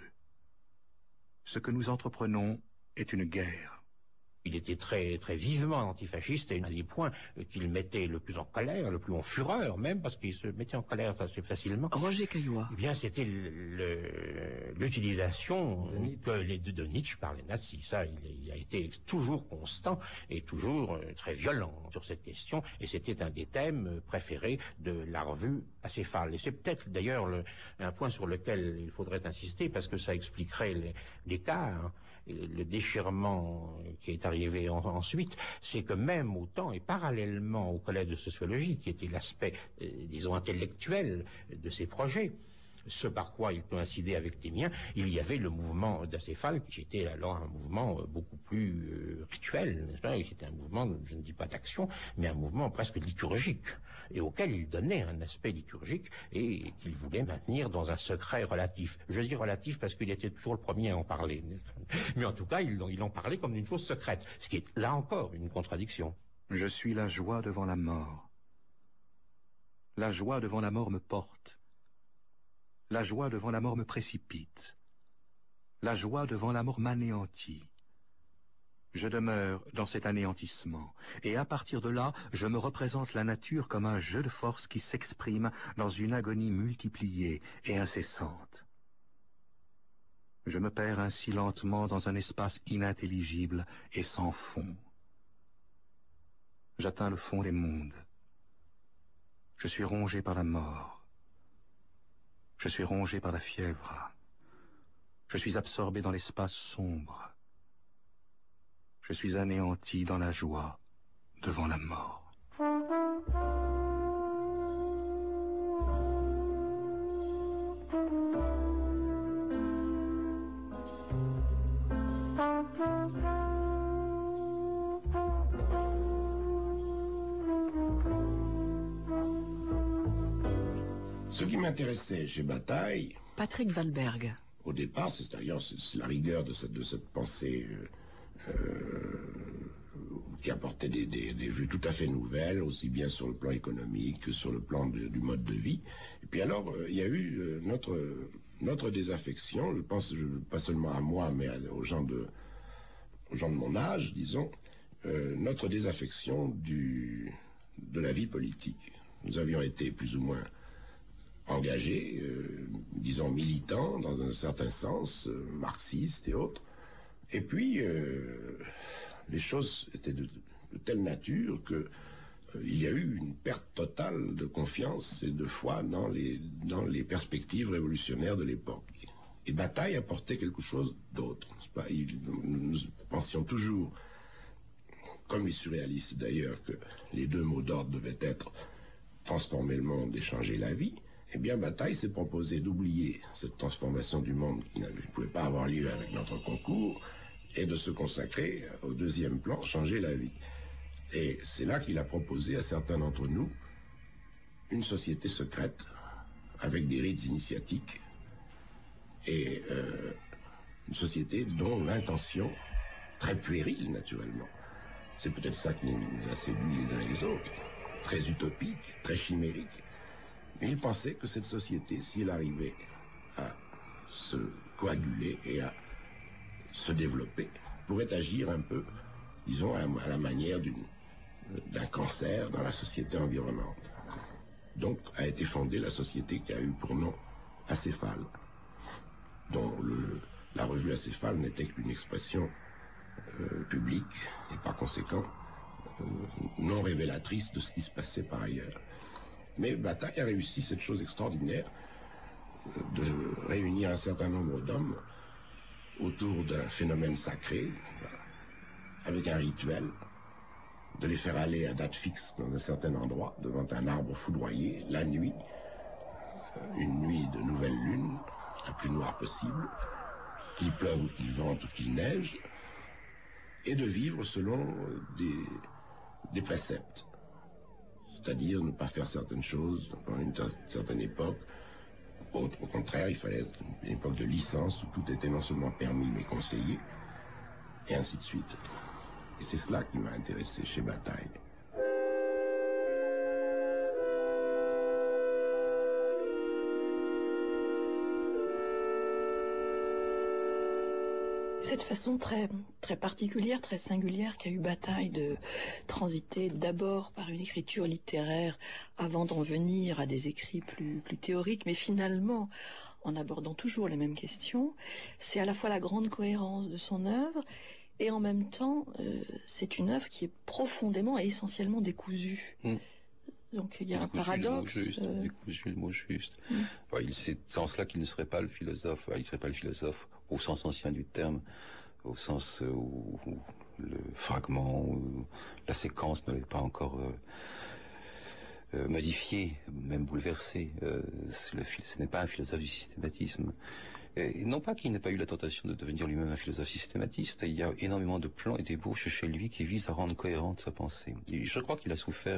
Ce que nous entreprenons est une guerre. Il était très, très vivement antifasciste et un des points qu'il mettait le plus en colère, le plus en fureur même, parce qu'il se mettait en colère assez facilement. Roger Caillois. Eh bien, c'était l'utilisation de Nietzsche par les nazis. Ça, il a été toujours constant et toujours très violent sur cette question, et c'était un des thèmes préférés de la revue Acéphale. Et c'est peut-être d'ailleurs un point sur lequel il faudrait insister, parce que ça expliquerait l'écart, le déchirement qui est arrivé ensuite, c'est que même au temps et parallèlement au collège de sociologie, qui était l'aspect, disons, intellectuel de ces projets, ce par quoi il coïncidait avec les miens, il y avait le mouvement d'Acéphale, qui était alors un mouvement beaucoup plus rituel, n'est-ce pas? C'était un mouvement, je ne dis pas d'action, mais un mouvement presque liturgique, et auquel il donnait un aspect liturgique, et qu'il voulait maintenir dans un secret relatif. Je dis relatif parce qu'il était toujours le premier à en parler, mais en tout cas, il en parlait comme d'une chose secrète, ce qui est là encore une contradiction. Je suis la joie devant la mort. La joie devant la mort me porte. La joie devant la mort me précipite. La joie devant la mort m'anéantit. Je demeure dans cet anéantissement, et à partir de là, je me représente la nature comme un jeu de force qui s'exprime dans une agonie multipliée et incessante. Je me perds ainsi lentement dans un espace inintelligible et sans fond. J'atteins le fond des mondes. Je suis rongé par la mort. Je suis rongé par la fièvre. Je suis absorbé dans l'espace sombre. Je suis anéanti dans la joie devant la mort. Ce qui m'intéressait chez Bataille, Patrick Valberg. au départ, c'est la rigueur de cette pensée qui apportait des vues tout à fait nouvelles, aussi bien sur le plan économique que sur le plan du mode de vie. Et puis alors, il y a eu notre désaffection, je pense pas seulement à moi, mais aux gens de mon âge, disons, notre désaffection de la vie politique. Nous avions été plus ou moins engagés, disons militants dans un certain sens, marxistes et autres. Et puis, les choses étaient de telle nature que il y a eu une perte totale de confiance et de foi dans les perspectives révolutionnaires de l'époque. Et Bataille apportait quelque chose d'autre, n'est-ce pas? Nous pensions toujours, comme les surréalistes d'ailleurs, que les deux mots d'ordre devaient être transformer le monde et changer la vie. Eh bien, Bataille s'est proposé d'oublier cette transformation du monde qui ne pouvait pas avoir lieu avec notre concours et de se consacrer au deuxième plan, changer la vie. Et c'est là qu'il a proposé à certains d'entre nous une société secrète avec des rites initiatiques et une société dont l'intention, très puérile naturellement, c'est peut-être ça qui nous a séduits les uns et les autres, très utopique, très chimérique. Mais il pensait que cette société, si elle arrivait à se coaguler et à se développer, pourrait agir un peu, disons, à la manière d'un cancer dans la société environnante. Donc a été fondée la société qui a eu pour nom Acéphale, dont la revue Acéphale n'était qu'une expression publique et par conséquent non révélatrice de ce qui se passait par ailleurs. Mais Bataille a réussi cette chose extraordinaire de réunir un certain nombre d'hommes autour d'un phénomène sacré, avec un rituel, de les faire aller à date fixe dans un certain endroit, devant un arbre foudroyé, la nuit, une nuit de nouvelle lune, la plus noire possible, qu'il pleuve ou qu'il vente ou qu'il neige, et de vivre selon des préceptes. C'est-à-dire ne pas faire certaines choses pendant une certaine époque. Au contraire, il fallait une époque de licence où tout était non seulement permis mais conseillé, et ainsi de suite. Et c'est cela qui m'a intéressé chez Bataille. Cette façon très, très particulière, très singulière qu'a eu Bataille de transiter d'abord par une écriture littéraire avant d'en venir à des écrits plus théoriques, mais finalement en abordant toujours les mêmes questions, c'est à la fois la grande cohérence de son œuvre et en même temps c'est une œuvre qui est profondément et essentiellement décousue. Donc il y a un paradoxe. Décousu, le mot juste. Enfin, c'est en cela qu'il ne serait pas le philosophe. Il ne serait pas le philosophe au sens ancien du terme, au sens où le fragment, où la séquence ne l'est pas encore modifiée, même bouleversée. Ce n'est pas un philosophe du systématisme. Et non pas qu'il n'ait pas eu la tentation de devenir lui-même un philosophe systématiste. Il y a énormément de plans et d'ébauches chez lui qui visent à rendre cohérente sa pensée. Et je crois qu'il a souffert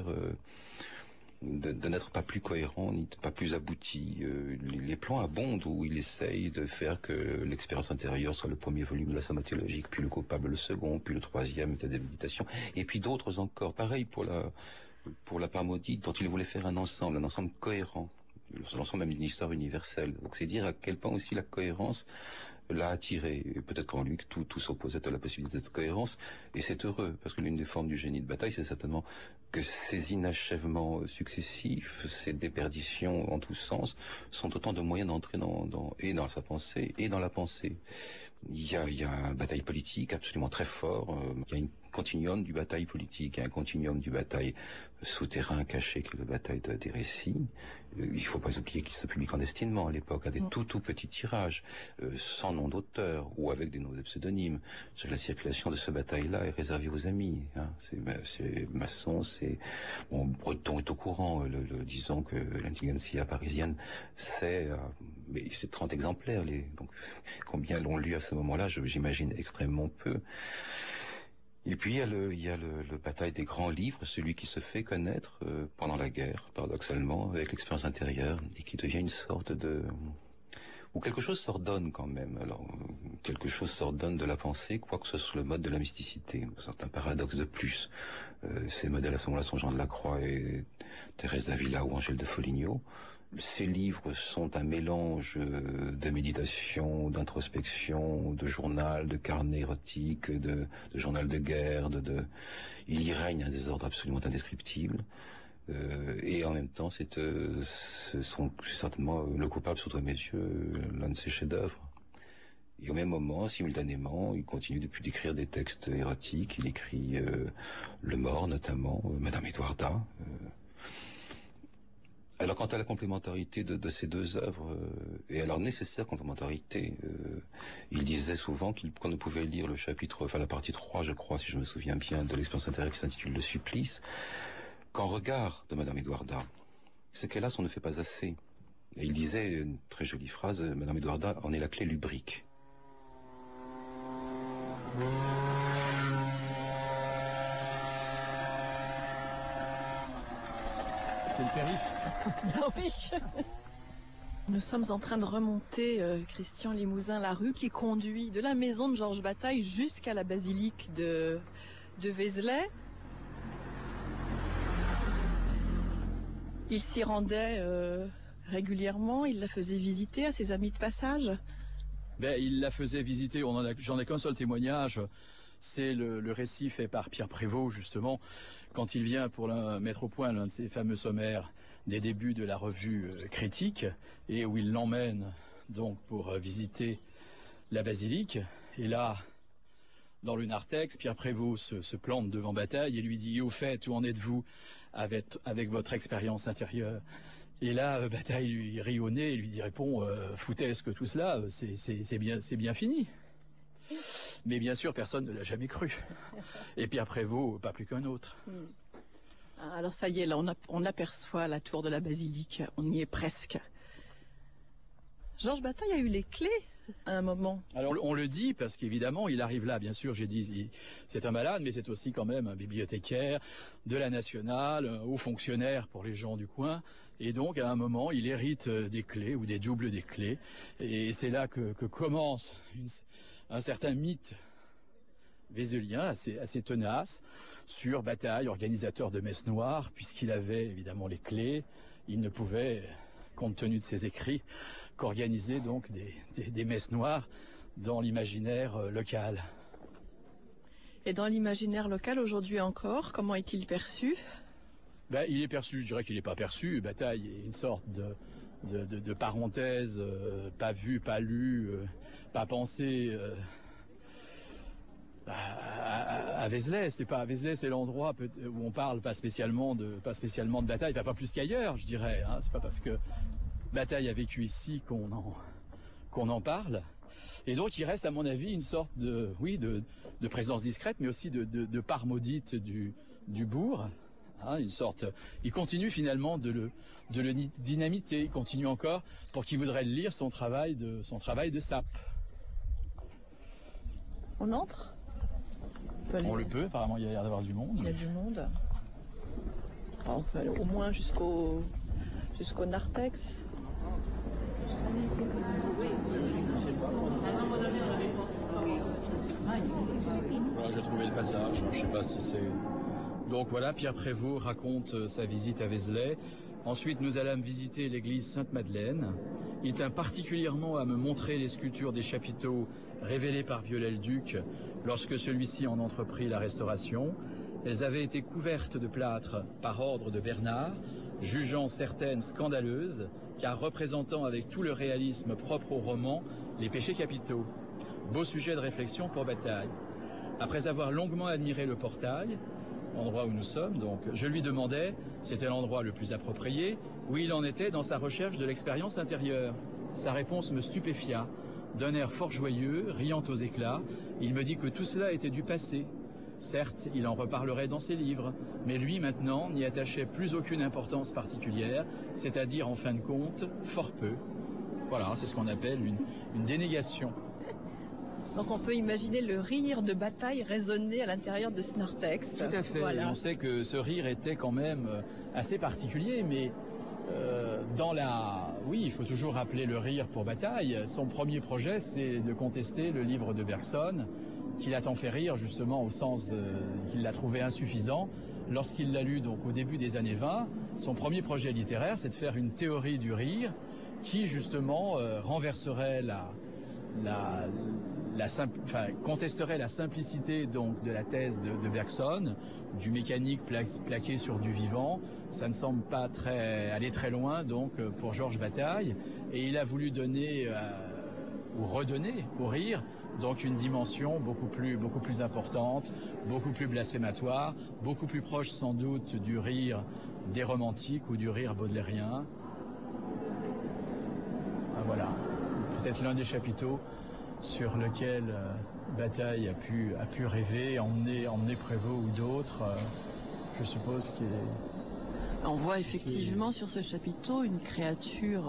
de n'être pas plus cohérent, ni pas plus abouti. Les plans abondent où il essaye de faire que l'expérience intérieure soit le premier volume de la somme théologique, puis le coupable le second, puis le troisième état de méditation, et puis d'autres encore. Pareil pour la part maudite, dont il voulait faire un ensemble cohérent, l'ensemble même d'une histoire universelle. Donc c'est dire à quel point aussi la cohérence l'a attiré. Et peut-être qu'en lui que tout s'opposait à la possibilité de cette cohérence, et c'est heureux, parce que l'une des formes du génie de Bataille, c'est certainement que ces inachèvements successifs, ces déperditions en tous sens, sont autant de moyens d'entrer dans sa pensée et dans la pensée. Il y a un bataille politique absolument très fort, il y a une continuum du bataille politique, il y a un continuum du bataille souterrain caché qui est le bataille des récits. Il ne faut pas oublier qu'il se publie clandestinement à l'époque, à des tout petits tirages, sans nom d'auteur ou avec des noms de pseudonymes. La circulation de ce bataille-là est réservée aux amis. Hein. C'est maçon, Breton est au courant. Disons que l'intelligentsia parisienne, mais c'est 30 exemplaires. Donc, combien l'ont lu à ce moment-là, j'imagine extrêmement peu. Et puis il y a le bataille des grands livres, celui qui se fait connaître pendant la guerre, paradoxalement, avec l'expérience intérieure, et qui devient une sorte où quelque chose s'ordonne quand même. Alors, quelque chose s'ordonne de la pensée, quoique ce soit le mode de la mysticité. C'est un paradoxe de plus. Ces modèles à ce moment-là sont Jean de la Croix et Thérèse d'Avila ou Angèle de Foligno. Ces livres sont un mélange de méditation, d'introspection, de journal, de carnet érotique, de journal de guerre. Il y règne un désordre absolument indescriptible. Et en même temps, c'est certainement le coupable, sous mes yeux, l'un de ses chefs-d'œuvre. Et au même moment, simultanément, il continue depuis d'écrire des textes érotiques. Il écrit Le Mort, notamment, Madame Eduarda. Alors, quant à la complémentarité de ces deux œuvres, et à leur nécessaire complémentarité, il disait souvent qu'on ne pouvait lire la partie 3, je crois, si je me souviens bien, de l'expérience intérieure qui s'intitule Le Supplice, qu'en regard de Madame Eduarda. C'est qu'hélas, on ne fait pas assez. Et il disait une très jolie phrase, Madame Eduarda en est la clé lubrique. C'est le périph'. Ah oui. Nous sommes en train de remonter, Christian Limousin, la rue qui conduit de la maison de Georges Bataille jusqu'à la basilique de Vézelay. Il s'y rendait régulièrement, il la faisait visiter à ses amis de passage. Il la faisait visiter, j'en ai qu'un seul témoignage. C'est le récit fait par Pierre Prévost, justement, quand il vient pour mettre au point l'un de ses fameux sommaires des débuts de la revue Critique, et où il l'emmène donc pour visiter la basilique. Et là, dans le narthex, Pierre Prévost se plante devant Bataille et lui dit « Au fait, où en êtes-vous avec votre expérience intérieure ?» Et là, Bataille lui rit au nez et lui répond « Foutaise que tout cela, c'est bien fini ». Mais bien sûr, personne ne l'a jamais cru. Et Pierre Prévost, pas plus qu'un autre. Alors ça y est, là, on aperçoit la tour de la basilique. On y est presque. Georges Bataille a eu les clés à un moment. Alors on le dit parce qu'évidemment, il arrive là, bien sûr, j'ai dit, c'est un malade, mais c'est aussi quand même un bibliothécaire de la Nationale, un haut fonctionnaire pour les gens du coin. Et donc, à un moment, il hérite des clés ou des doubles des clés. Et c'est là que commence un certain mythe vézelien assez tenace sur Bataille, organisateur de messes noires, puisqu'il avait évidemment les clés. Il ne pouvait, compte tenu de ses écrits, qu'organiser donc des messes noires dans l'imaginaire local. Et dans l'imaginaire local aujourd'hui encore, comment est-il perçu ? Il est perçu, je dirais qu'il n'est pas perçu. Bataille est une sorte de parenthèse, pas vue, pas lue, pas pensée à Vézelay. C'est pas à Vézelay, c'est l'endroit où on parle pas spécialement de Bataille, pas plus qu'ailleurs, je dirais. Hein. C'est pas parce que Bataille a vécu ici qu'on en parle. Et donc il reste, à mon avis, une sorte de présence discrète, mais aussi de part maudite du bourg. Hein, il continue finalement de le dynamiter. Il continue encore pour qui voudrait lire son travail de sape. On entre ? On le peut. Apparemment, il y a l'air d'avoir du monde. Il y a du monde. Alors, on peut aller au moins jusqu'au narthex. Voilà, j'ai trouvé le passage. Je ne sais pas si c'est... Donc voilà, Pierre Prévost raconte sa visite à Vézelay. Ensuite, nous allâmes visiter l'église Sainte-Madeleine. Il tint particulièrement à me montrer les sculptures des chapiteaux révélées par Viollet-le-Duc lorsque celui-ci en entreprit la restauration. Elles avaient été couvertes de plâtre par ordre de Bernard, jugeant certaines scandaleuses, car représentant avec tout le réalisme propre au roman les péchés capitaux. Beau sujet de réflexion pour Bataille. Après avoir longuement admiré le portail, endroit où nous sommes, donc, je lui demandais, c'était l'endroit le plus approprié, où il en était dans sa recherche de l'expérience intérieure. Sa réponse me stupéfia. D'un air fort joyeux, riant aux éclats, il me dit que tout cela était du passé. Certes, il en reparlerait dans ses livres, mais lui, maintenant, n'y attachait plus aucune importance particulière, c'est-à-dire, en fin de compte, fort peu. Voilà, c'est ce qu'on appelle une dénégation. Donc on peut imaginer le rire de Bataille résonner à l'intérieur de ce narthex. Tout à fait. Voilà. Et on sait que ce rire était quand même assez particulier, mais oui, il faut toujours rappeler le rire pour Bataille. Son premier projet, c'est de contester le livre de Bergson, qu'il a tant fait rire justement au sens qu'il l'a trouvé insuffisant. Lorsqu'il l'a lu donc au début des années 20, son premier projet littéraire, c'est de faire une théorie du rire qui justement renverserait contesterait la simplicité donc de la thèse de Bergson, du mécanique plaqué sur du vivant. Ça ne semble pas aller très loin donc pour Georges Bataille, et il a voulu donner ou redonner au rire donc une dimension beaucoup plus importante, beaucoup plus blasphématoire, beaucoup plus proche sans doute du rire des romantiques ou du rire baudelairien. Ah, voilà, peut-être l'un des chapiteaux sur lequel Bataille a pu rêver, emmener Prévost ou d'autres. Je suppose qu'il est... On voit effectivement sur ce chapiteau une créature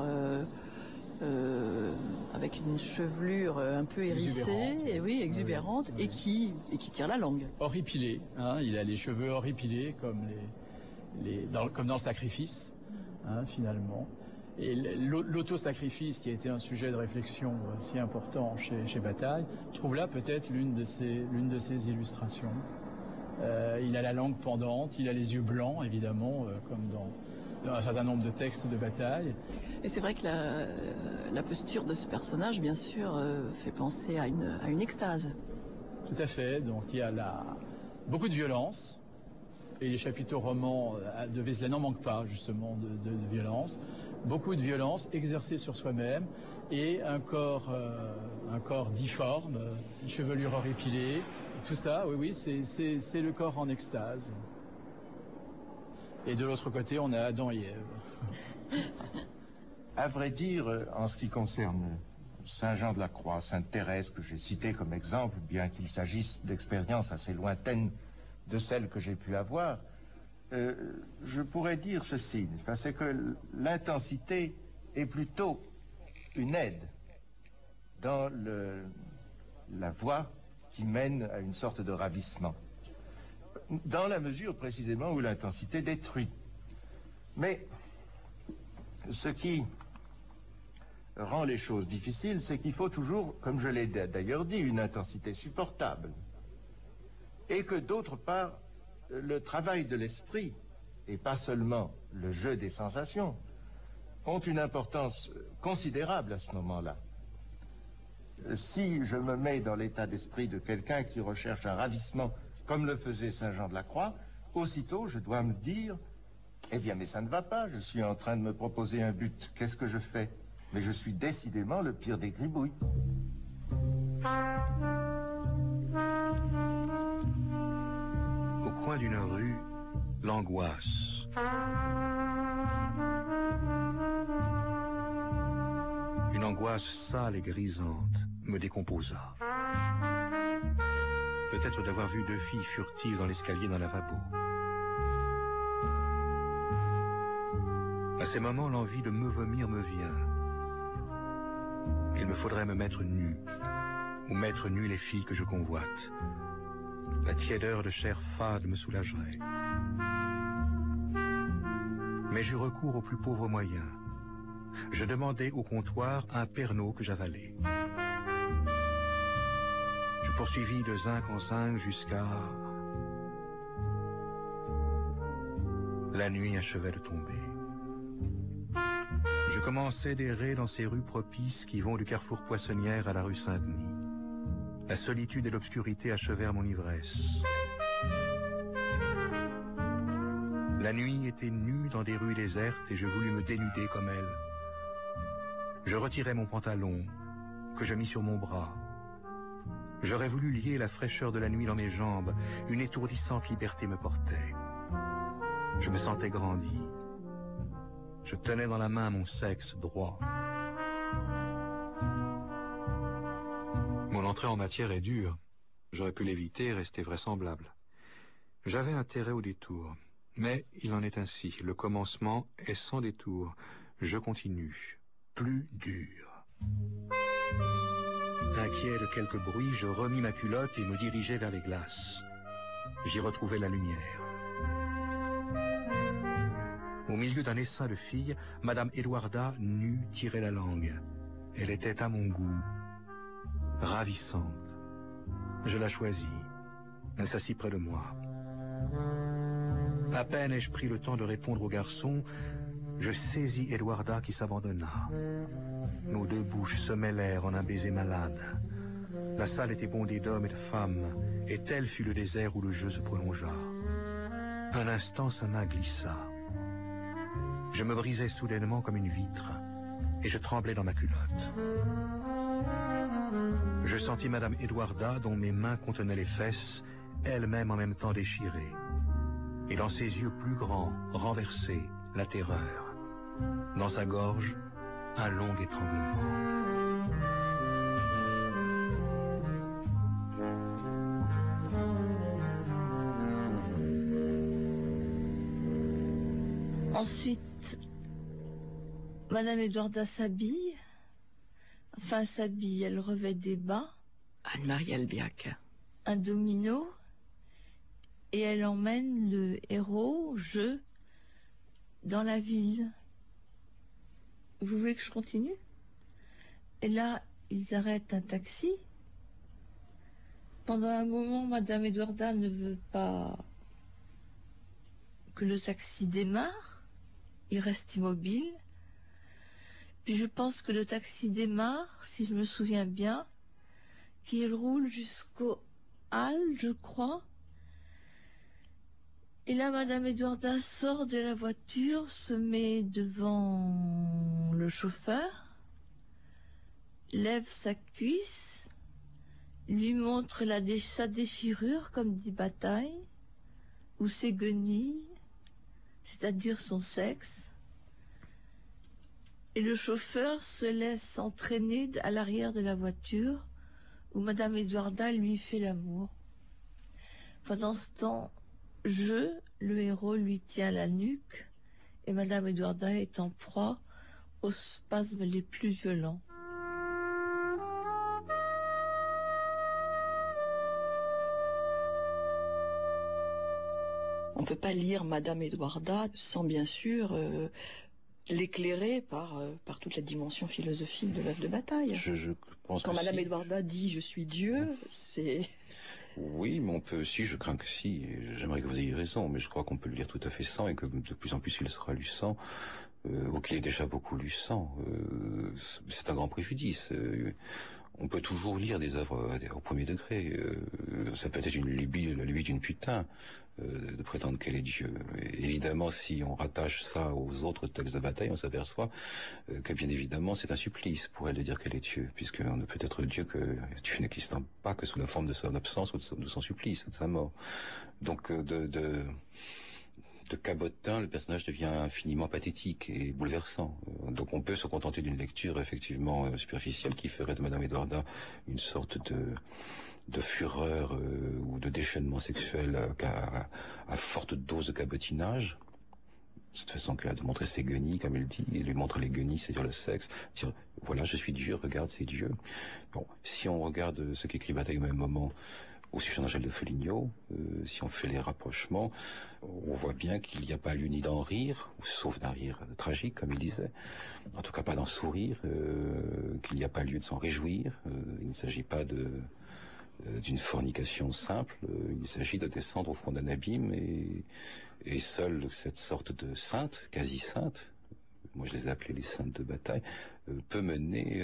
avec une chevelure un peu hérissée, exubérante, oui. et qui tire la langue. Horripilé, hein, il a les cheveux horripilés comme comme dans le sacrifice, hein, finalement. Et l'autosacrifice, qui a été un sujet de réflexion si important chez Bataille, trouve là peut-être l'une de ses illustrations. Il a la langue pendante, il a les yeux blancs, évidemment, comme dans un certain nombre de textes de Bataille. Et c'est vrai que la posture de ce personnage, bien sûr, fait penser à une extase. Tout à fait. Donc il y a beaucoup de violence. Et les chapiteaux romans de Vézelay n'en manquent pas, justement, de violence. Beaucoup de violence exercée sur soi-même et un corps difforme, une chevelure horripilée. Tout ça, oui, c'est le corps en extase. Et de l'autre côté, on a Adam et Ève. À vrai dire, en ce qui concerne Saint Jean de la Croix, Sainte Thérèse, que j'ai cité comme exemple, bien qu'il s'agisse d'expériences assez lointaines de celles que j'ai pu avoir, je pourrais dire ceci, n'est-ce pas? C'est que l'intensité est plutôt une aide dans la voie qui mène à une sorte de ravissement, dans la mesure précisément où l'intensité détruit. Mais ce qui rend les choses difficiles, c'est qu'il faut toujours, comme je l'ai d'ailleurs dit, une intensité supportable. Et que d'autre part, le travail de l'esprit, et pas seulement le jeu des sensations, ont une importance considérable à ce moment-là. Si je me mets dans l'état d'esprit de quelqu'un qui recherche un ravissement, comme le faisait Saint Jean de la Croix, aussitôt je dois me dire, eh bien mais ça ne va pas, je suis en train de me proposer un but, qu'est-ce que je fais? Mais je suis décidément le pire des gribouilles. Au coin d'une rue, l'angoisse. Une angoisse sale et grisante me décomposa. Peut-être d'avoir vu deux filles furtives dans l'escalier d'un lavabo. À ces moments, l'envie de me vomir me vient. Il me faudrait me mettre nu, ou mettre nues les filles que je convoite. La tiédeur de chair fade me soulagerait. Mais j'eus recours au plus pauvre moyen. Je demandai au comptoir un Pernod que j'avalai. Je poursuivis de zinc en zinc jusqu'à... La nuit achevait de tomber. Je commençais d'errer dans ces rues propices qui vont du carrefour Poissonnière à la rue Saint-Denis. La solitude et l'obscurité achevèrent mon ivresse. La nuit était nue dans des rues désertes et je voulus me dénuder comme elle. Je retirai mon pantalon, que je mis sur mon bras. J'aurais voulu lier la fraîcheur de la nuit dans mes jambes. Une étourdissante liberté me portait. Je me sentais grandi. Je tenais dans la main mon sexe droit. Mon entrée en matière est dure. J'aurais pu l'éviter et rester vraisemblable. J'avais intérêt au détour. Mais il en est ainsi. Le commencement est sans détour. Je continue. Plus dur. Inquiet de quelque bruit, je remis ma culotte et me dirigeai vers les glaces. J'y retrouvai la lumière. Au milieu d'un essaim de filles, Madame Eduarda, nue, tirait la langue. Elle était à mon goût, ravissante. Je la choisis. Elle s'assit près de moi. À peine ai-je pris le temps de répondre au garçon, je saisis Eduarda qui s'abandonna. Nos deux bouches se mêlèrent en un baiser malade. La salle était bondée d'hommes et de femmes, et tel fut le désert où le jeu se prolongea. Un instant, sa main glissa. Je me brisais soudainement comme une vitre, et je tremblais dans ma culotte. Je sentis Madame Eduarda, dont mes mains contenaient les fesses, elle-même en même temps déchirée. Et dans ses yeux plus grands, renversés, la terreur. Dans sa gorge, un long étranglement. Ensuite, Madame Eduarda s'habille. Enfin, s'habille, elle revêt des bas. Anne-Marie Albiac. Un domino. Et elle emmène le héros, je, dans la ville. Vous voulez que je continue? Et là, ils arrêtent un taxi. Pendant un moment, Madame Eduarda ne veut pas que le taxi démarre. Il reste immobile. Puis je pense que le taxi démarre, si je me souviens bien, qu'il roule jusqu'au halle, je crois. Et là, Madame Edwarda sort de la voiture, se met devant le chauffeur, lève sa cuisse, lui montre sa déchirure, comme dit Bataille, ou ses guenilles, c'est-à-dire son sexe. Et le chauffeur se laisse entraîner à l'arrière de la voiture, où Madame Edwarda lui fait l'amour. Pendant ce temps, le héros, lui tient la nuque, et Madame Edwarda est en proie aux spasmes les plus violents. On ne peut pas lire Madame Edwarda sans bien sûr l'éclairer par toute la dimension philosophique de l'œuvre de Bataille. Je pense Quand que Madame si. Edwarda dit « je suis Dieu », c'est... Oui, mais on peut aussi, je crains que si, j'aimerais que vous ayez raison, mais je crois qu'on peut le lire tout à fait sans, et que de plus en plus il sera lu sans, ou qu'il est déjà beaucoup lu sans. C'est un grand préjudice. On peut toujours lire des œuvres au premier degré. Ça peut être la lubie d'une putain, de prétendre qu'elle est Dieu. Et évidemment, si on rattache ça aux autres textes de Bataille, on s'aperçoit que bien évidemment c'est un supplice pour elle de dire qu'elle est Dieu, puisqu'on ne peut être Dieu n'existant pas que sous la forme de son absence ou de son supplice, de sa mort. Donc de cabotin, le personnage devient infiniment pathétique et bouleversant. Donc on peut se contenter d'une lecture effectivement superficielle qui ferait de Madame Edwarda une sorte de fureur ou de déchaînement sexuel à forte dose de cabotinage. Cette façon qu'elle a de montrer ses guenilles, comme elle dit, et lui montre les guenilles, c'est-à-dire le sexe, dire voilà, je suis Dieu, regarde, c'est Dieu. Bon, si on regarde ce qu'écrit Bataille au même moment au sujet d'Angèle de Foligno, si on fait les rapprochements, on voit bien qu'il n'y a pas lieu ni d'en rire, sauf d'un rire tragique, comme il disait, en tout cas pas d'en sourire, qu'il n'y a pas lieu de s'en réjouir, il ne s'agit pas d'une fornication simple, il s'agit de descendre au fond d'un abîme, et seule cette sorte de sainte, quasi sainte, moi je les ai appelées les saintes de Bataille, peut mener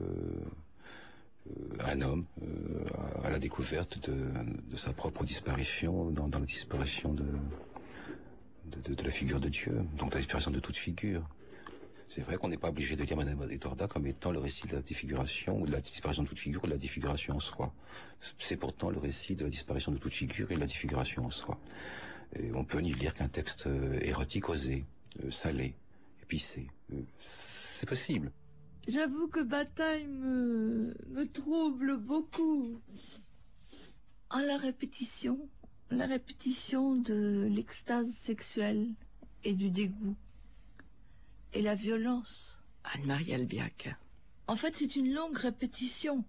un homme à la découverte de sa propre disparition, dans la disparition de la figure de Dieu, donc la disparition de toute figure. C'est vrai qu'on n'est pas obligé de lire Madame Edwarda comme étant le récit de la défiguration, ou de la disparition de toute figure, ou de la défiguration en soi. C'est pourtant le récit de la disparition de toute figure et de la défiguration en soi. Et on peut n'y lire qu'un texte érotique osé, salé, épicé. C'est possible. J'avoue que Bataille me trouble beaucoup. La répétition de l'extase sexuelle et du dégoût et la violence. Anne-Marie Albiac. En fait, c'est une longue répétition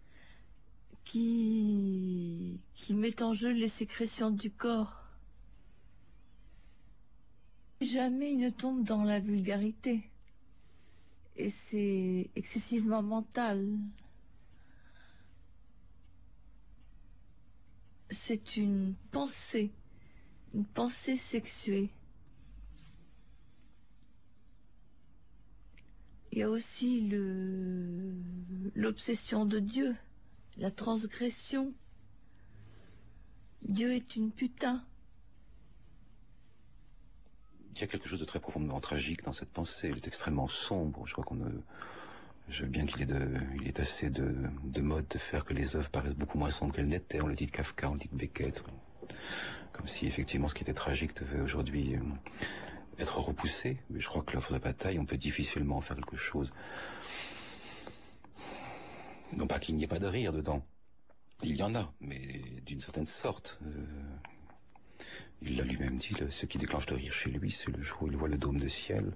qui met en jeu les sécrétions du corps. Jamais il ne tombe dans la vulgarité. Et c'est excessivement mental. C'est une pensée sexuée. Il y a aussi l'obsession de Dieu, la transgression. Dieu est une putain. Il y a quelque chose de très profondément tragique dans cette pensée. Elle est extrêmement sombre. Je crois je veux bien qu'il est assez de mode de faire que les œuvres paraissent beaucoup moins sombres qu'elles n'étaient. On le dit de Kafka, on le dit de Beckett. Comme si effectivement ce qui était tragique devait aujourd'hui être repoussé. Mais je crois que l'œuvre de Bataille, on peut difficilement en faire quelque chose. Non pas qu'il n'y ait pas de rire dedans. Il y en a, mais d'une certaine sorte. Il l'a lui-même dit, ce qui déclenche le rire chez lui, c'est le jour où il voit le dôme de Sienne,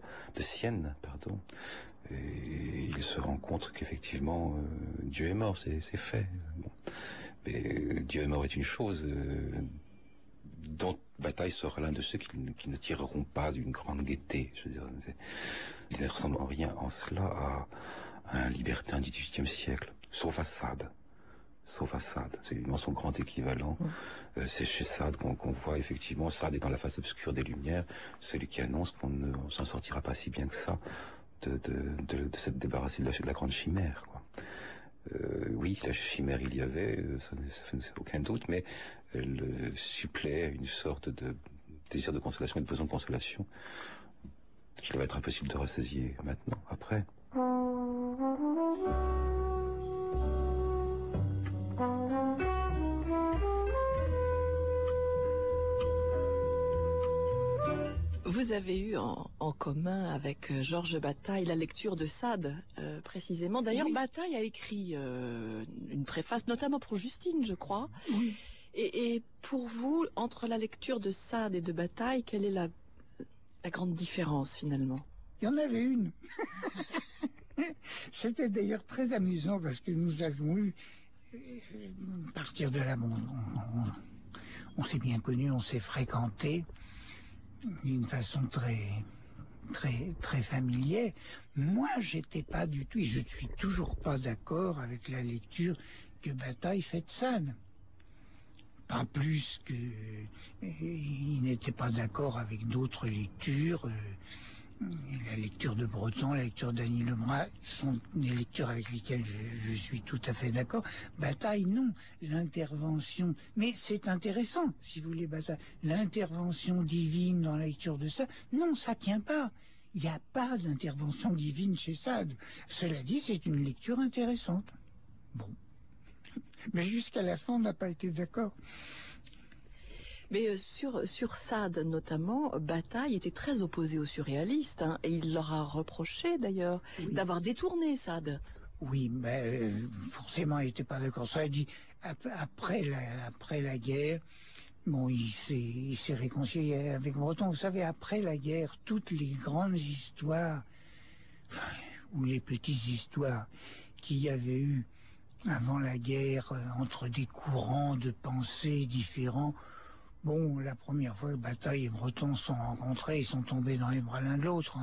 et il se rend compte qu'effectivement, Dieu est mort, c'est fait. Bon. Mais Dieu est mort est une chose dont Bataille sera l'un de ceux qui ne tireront pas d'une grande gaieté. Je veux dire, il ne ressemble en rien en cela à un libertin du XVIIIe siècle, sauf à Sade. C'est évidemment son grand équivalent. C'est chez Sade qu'on voit effectivement, Sade est dans la face obscure des Lumières, celui qui annonce qu'on ne s'en sortira pas si bien que ça de s'être débarrassé de la grande chimère, quoi. Oui, la chimère il y avait, ça ne fait aucun doute, mais elle supplée une sorte de désir de consolation et de besoin de consolation qu'il va être impossible de rassasier maintenant, après. Vous avez eu en commun avec Georges Bataille la lecture de Sade, précisément. D'ailleurs, oui. Bataille a écrit une préface, notamment pour Justine, je crois. Oui. Et pour vous, entre la lecture de Sade et de Bataille, quelle est la grande différence, finalement? Il y en avait une. C'était d'ailleurs très amusant, parce que nous avons eu, à partir de là, on s'est bien connus, on s'est fréquentés d'une façon très familière. Moi, j'étais pas du tout, et je suis toujours pas d'accord avec la lecture que Bataille fait de Sade. Pas plus que il n'était pas d'accord avec d'autres lectures. La lecture de Breton, la lecture d'Annie Lebras sont des lectures avec lesquelles je suis tout à fait d'accord. Bataille, non. L'intervention, mais c'est intéressant, si vous voulez, Bataille. L'intervention divine dans la lecture de Sade, non, ça tient pas. Il n'y a pas d'intervention divine chez Sade. Cela dit, c'est une lecture intéressante. Bon. Mais jusqu'à la fin, on n'a pas été d'accord. Mais sur Sade notamment, Bataille était très opposé aux surréalistes, hein, et il leur a reproché d'ailleurs d'avoir détourné Sade. Oui, mais forcément, il n'était pas d'accord. Ça a dit après la guerre. Bon, il s'est réconcilié avec Breton. Vous savez, après la guerre, toutes les grandes histoires, ou les petites histoires qu'il y avait eu avant la guerre, entre des courants de pensée différents. Bon, la première fois que Bataille et Breton se sont rencontrés, ils sont tombés dans les bras l'un de l'autre.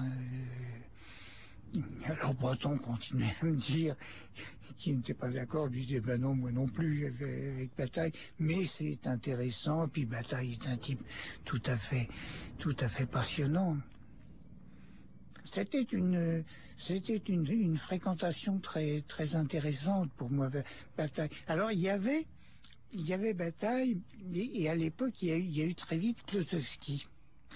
Alors Breton continuait à me dire qu'il n'était pas d'accord. Je disais, ben non, moi non plus, avec Bataille. Mais c'est intéressant. Puis Bataille est un type tout à fait passionnant. C'était une fréquentation très intéressante pour moi, Bataille. Alors il y avait Bataille, et à l'époque il y a eu très vite Klosowski.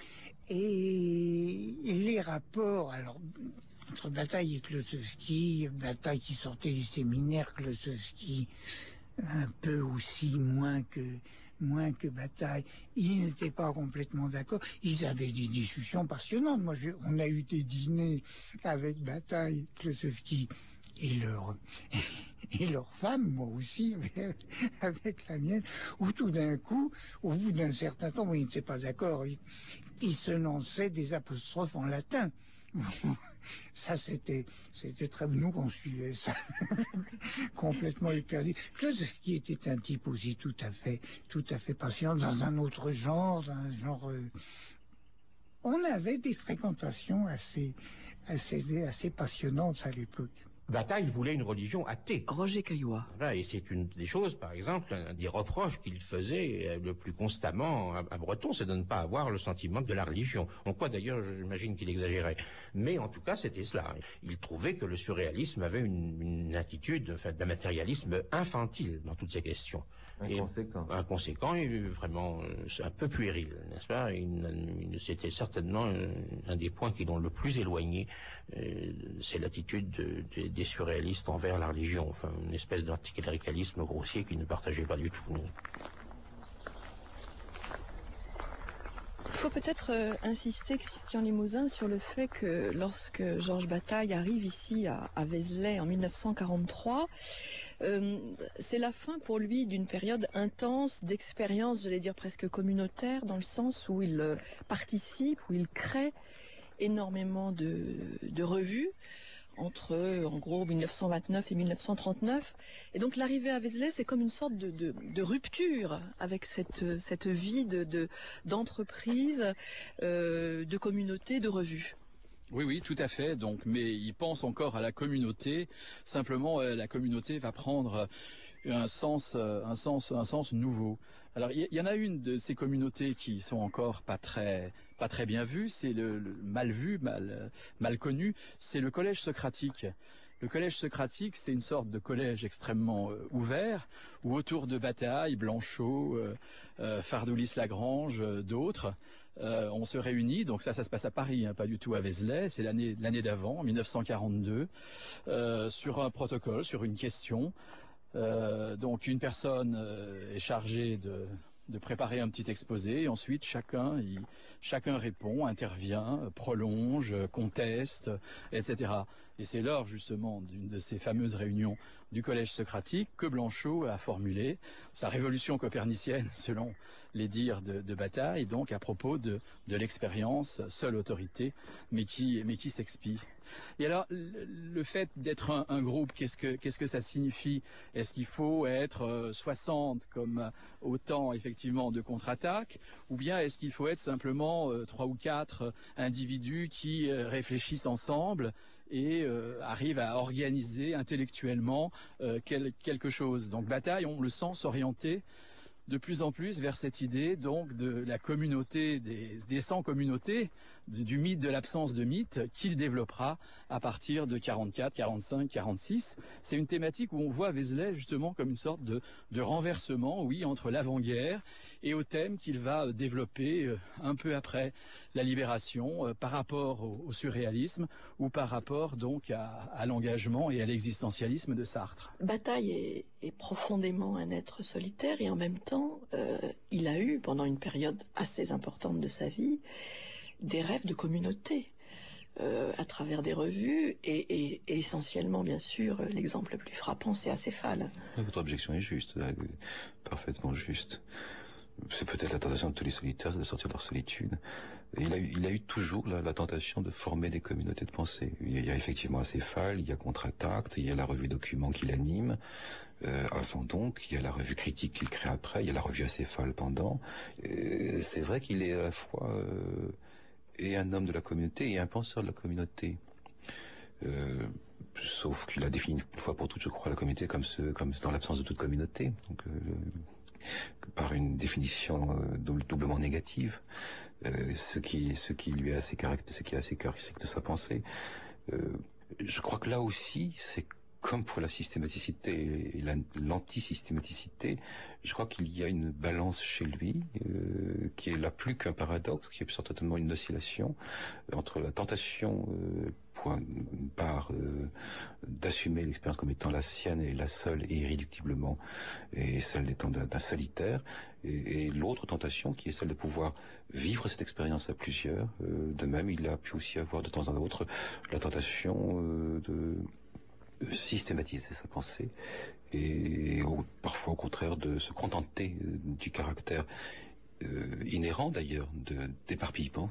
Et les rapports, alors, entre Bataille et Klosowski, Bataille qui sortait du séminaire, Klosowski un peu aussi, moins que Bataille, ils n'étaient pas complètement d'accord. Ils avaient des discussions passionnantes. Moi, on a eu des dîners avec Bataille, Klosowski et leur femme, moi aussi, avec la mienne, où tout d'un coup, au bout d'un certain temps, ils n'étaient pas d'accord. Ils se lançaient des apostrophes en latin. Ça, c'était très... Nous, on suivait ça complètement éperdu. Klosowski était un type aussi tout à fait patient, dans un autre genre, on avait des fréquentations assez passionnantes à l'époque. Bataille voulait une religion athée. Roger Caillois. Voilà, et c'est une des choses, par exemple, un des reproches qu'il faisait le plus constamment à Breton, c'est de ne pas avoir le sentiment de la religion. En quoi d'ailleurs, j'imagine qu'il exagérait. Mais en tout cas, c'était cela. Il trouvait que le surréalisme avait une attitude, enfin, d'un matérialisme infantile dans toutes ces questions. Inconséquent et vraiment un peu puéril, n'est-ce pas? C'était certainement un des points qui l'ont le plus éloigné, c'est l'attitude des surréalistes envers la religion, enfin une espèce d'anticléricalisme grossier qu'ils ne partageaient pas du tout. Il faut peut-être insister, Christian Limousin, sur le fait que lorsque Georges Bataille arrive ici à Vézelay en 1943, c'est la fin pour lui d'une période intense d'expérience, j'allais dire presque communautaire, dans le sens où il participe, où il crée énormément de revues, entre, en gros, 1929 et 1939. Et donc l'arrivée à Vézelay, c'est comme une sorte de rupture avec cette vie d'entreprise, de communauté, de revue. Oui, tout à fait. Donc, mais il pense encore à la communauté. Simplement, la communauté va prendre un sens nouveau. Alors, il y en a une de ces communautés qui sont encore pas très bien vues. C'est le mal vu, mal connu. C'est le collège socratique. Le collège socratique, c'est une sorte de collège extrêmement ouvert, où autour de Bataille, Blanchot, Fardoulis-Lagrange, d'autres, on se réunit. Donc ça se passe à Paris, hein, pas du tout à Vézelay. C'est l'année d'avant, 1942, sur un protocole, sur une question. Donc une personne est chargée de préparer un petit exposé, et ensuite chacun répond, intervient, prolonge, conteste, etc. Et c'est lors justement d'une de ces fameuses réunions du collège socratique que Blanchot a formulé sa révolution copernicienne, selon les dires de Bataille, donc à propos de l'expérience, seule autorité, mais qui s'expie. Et alors, le fait d'être un groupe, qu'est-ce que ça signifie? Est-ce qu'il faut être 60 comme autant effectivement de contre-attaques, ou bien est-ce qu'il faut être simplement 3 ou 4 individus qui réfléchissent ensemble et arrivent à organiser intellectuellement quelque chose? Donc Bataille, on le sent s'orienter de plus en plus vers cette idée donc de la communauté, des 100 communautés, du mythe de l'absence de mythe qu'il développera à partir de 44, 45, 46. C'est une thématique où on voit Vézelay justement comme une sorte de renversement, oui, entre l'avant-guerre et au thème qu'il va développer un peu après la Libération par rapport au surréalisme ou par rapport donc à l'engagement et à l'existentialisme de Sartre. Bataille est profondément un être solitaire et en même temps, il a eu pendant une période assez importante de sa vie des rêves de communauté à travers des revues et essentiellement, bien sûr, l'exemple le plus frappant, c'est Acéphale. Votre objection est juste, parfaitement juste. C'est peut-être la tentation de tous les solitaires, de sortir de leur solitude. Il a eu toujours la tentation de former des communautés de pensée. Il y a effectivement Acéphale, il y a Contre-Attaque, il y a la revue Document qui l'anime. Avant donc, il y a la revue Critique qu'il crée après, il y a la revue Acéphale pendant. C'est vrai qu'il est à la fois et un homme de la communauté et un penseur de la communauté. Sauf qu'il a défini une fois pour toutes, je crois, la communauté comme dans l'absence de toute communauté. Donc, par une définition doublement négative, ce qui lui est assez caractéristique de sa pensée. Je crois que là aussi, c'est comme pour la systématicité et l'antisystématicité, je crois qu'il y a une balance chez lui qui est là plus qu'un paradoxe, qui est certainement une oscillation entre la tentation d'assumer l'expérience comme étant la sienne et la seule et irréductiblement, et celle étant d'un solitaire, et l'autre tentation qui est celle de pouvoir vivre cette expérience à plusieurs. De même, il a pu aussi avoir de temps en temps la tentation de systématiser sa pensée et parfois au contraire de se contenter du caractère inhérent d'ailleurs d'éparpillement,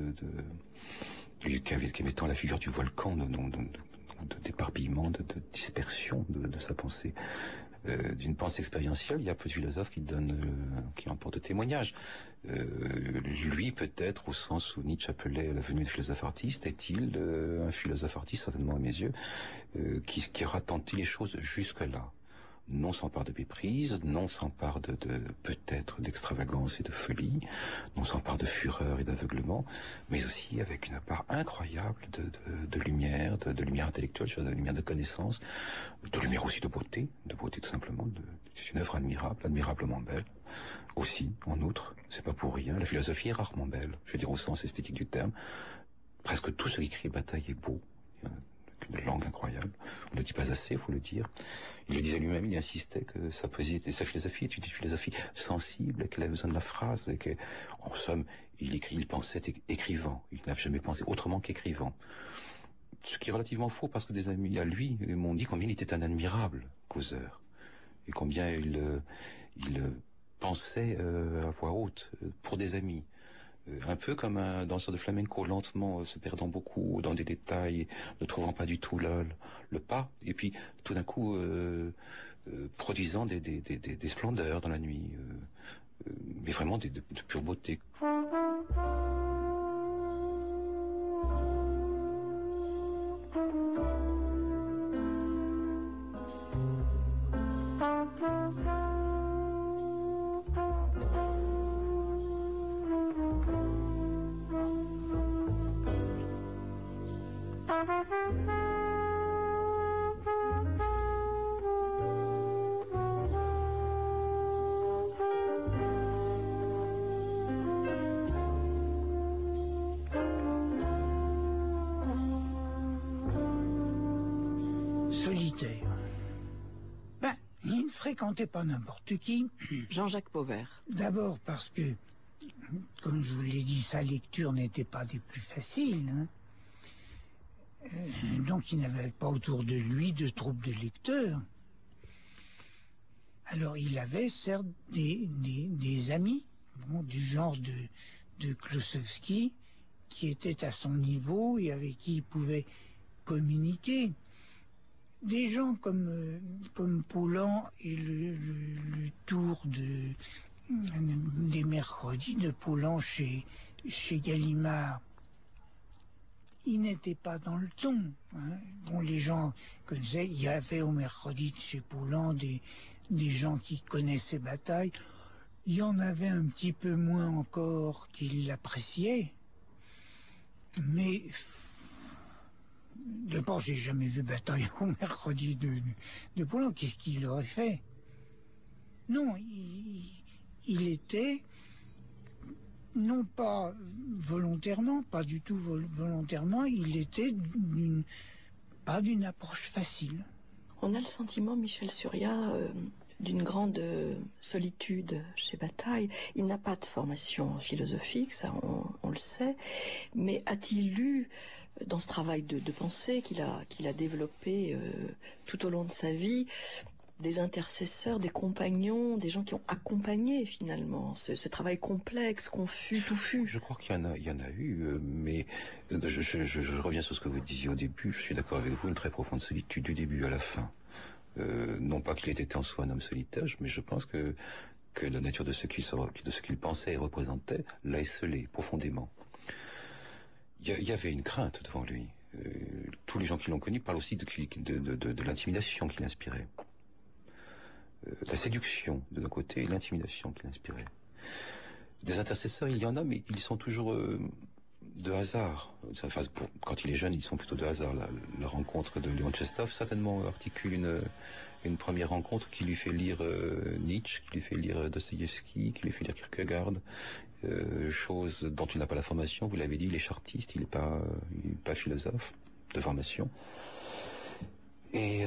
comme étant la figure du volcan, d'éparpillement, de dispersion de sa pensée. D'une pensée expérientielle, il y a peu de philosophes qui en portent témoignage. Lui, peut-être, au sens où Nietzsche appelait la venue des philosophes artistes, est-il un philosophe artiste, certainement à mes yeux, qui aura tenté les choses jusque-là, non sans part de méprise, non sans part peut-être d'extravagance et de folie, non sans part de fureur et d'aveuglement, mais aussi avec une part incroyable de lumière, de lumière intellectuelle, de lumière de connaissance, de lumière aussi de beauté tout simplement. C'est une œuvre admirable, admirablement belle. Aussi, en outre, c'est pas pour rien, la philosophie est rarement belle, je veux dire au sens esthétique du terme. Presque tout ce qu'écrit Bataille est beau. Une langue incroyable. On ne le dit pas assez, il faut le dire. Il le disait lui-même, il insistait que sa poésie et sa philosophie est une philosophie sensible, et qu'elle a besoin de la phrase, et qu'en somme, il pensait écrivant. Il n'a jamais pensé autrement qu'écrivant. Ce qui est relativement faux, parce que des amis à lui m'ont dit combien il était un admirable causeur, et combien il pensait à voix haute, pour des amis. Un peu comme un danseur de flamenco, lentement se perdant beaucoup dans des détails, ne trouvant pas du tout le pas, et puis tout d'un coup produisant des splendeurs dans la nuit, mais vraiment de pure beauté. solitaire. Ben, il ne fréquentait pas n'importe qui. Jean-Jacques Pauvert. D'abord parce que, comme je vous l'ai dit, sa lecture n'était pas des plus faciles. Hein. Donc il n'avait pas autour de lui de troupe de lecteurs. Alors il avait certes des amis, bon, du genre de Klossowski, qui étaient à son niveau et avec qui il pouvait communiquer. Des gens comme Poulan et le tour des mercredis de Poulan chez Gallimard, il n'était pas dans le ton. Hein. Bon, les gens connaissaient, il y avait au mercredi de chez Poulan des gens qui connaissaient Bataille. Il y en avait un petit peu moins encore qui l'appréciaient. Mais d'abord, j'ai jamais vu Bataille au mercredi de Poulan. Qu'est-ce qu'il aurait fait? Non, il était, non pas volontairement, pas du tout volontairement, il était pas d'une approche facile. On a le sentiment, Michel Surya, d'une grande solitude chez Bataille. Il n'a pas de formation philosophique, ça on le sait, mais a-t-il eu, dans ce travail de pensée qu'il a développé tout au long de sa vie, des intercesseurs, des compagnons, des gens qui ont accompagné finalement ce travail complexe, confus, touffu? Je crois qu'il y en a eu, mais je reviens sur ce que vous disiez au début. Je suis d'accord avec vous, une très profonde solitude du début à la fin. Non pas qu'il ait été en soi un homme solitaire, mais je pense que la nature de ce qu'il pensait et représentait l'a esselé profondément. Il y avait une crainte devant lui. Tous les gens qui l'ont connu parlent aussi de l'intimidation qu'il inspirait. La séduction de nos côtés et l'intimidation qu'il inspirait. Des intercesseurs, il y en a, mais ils sont toujours de hasard. Enfin, quand il est jeune, ils sont plutôt de hasard. La rencontre de Léon Tchestov certainement articule une première rencontre qui lui fait lire Nietzsche, qui lui fait lire Dostoïevski, qui lui fait lire Kierkegaard, chose dont il n'a pas la formation. Vous l'avez dit, il est chartiste, il n'est pas philosophe de formation. Et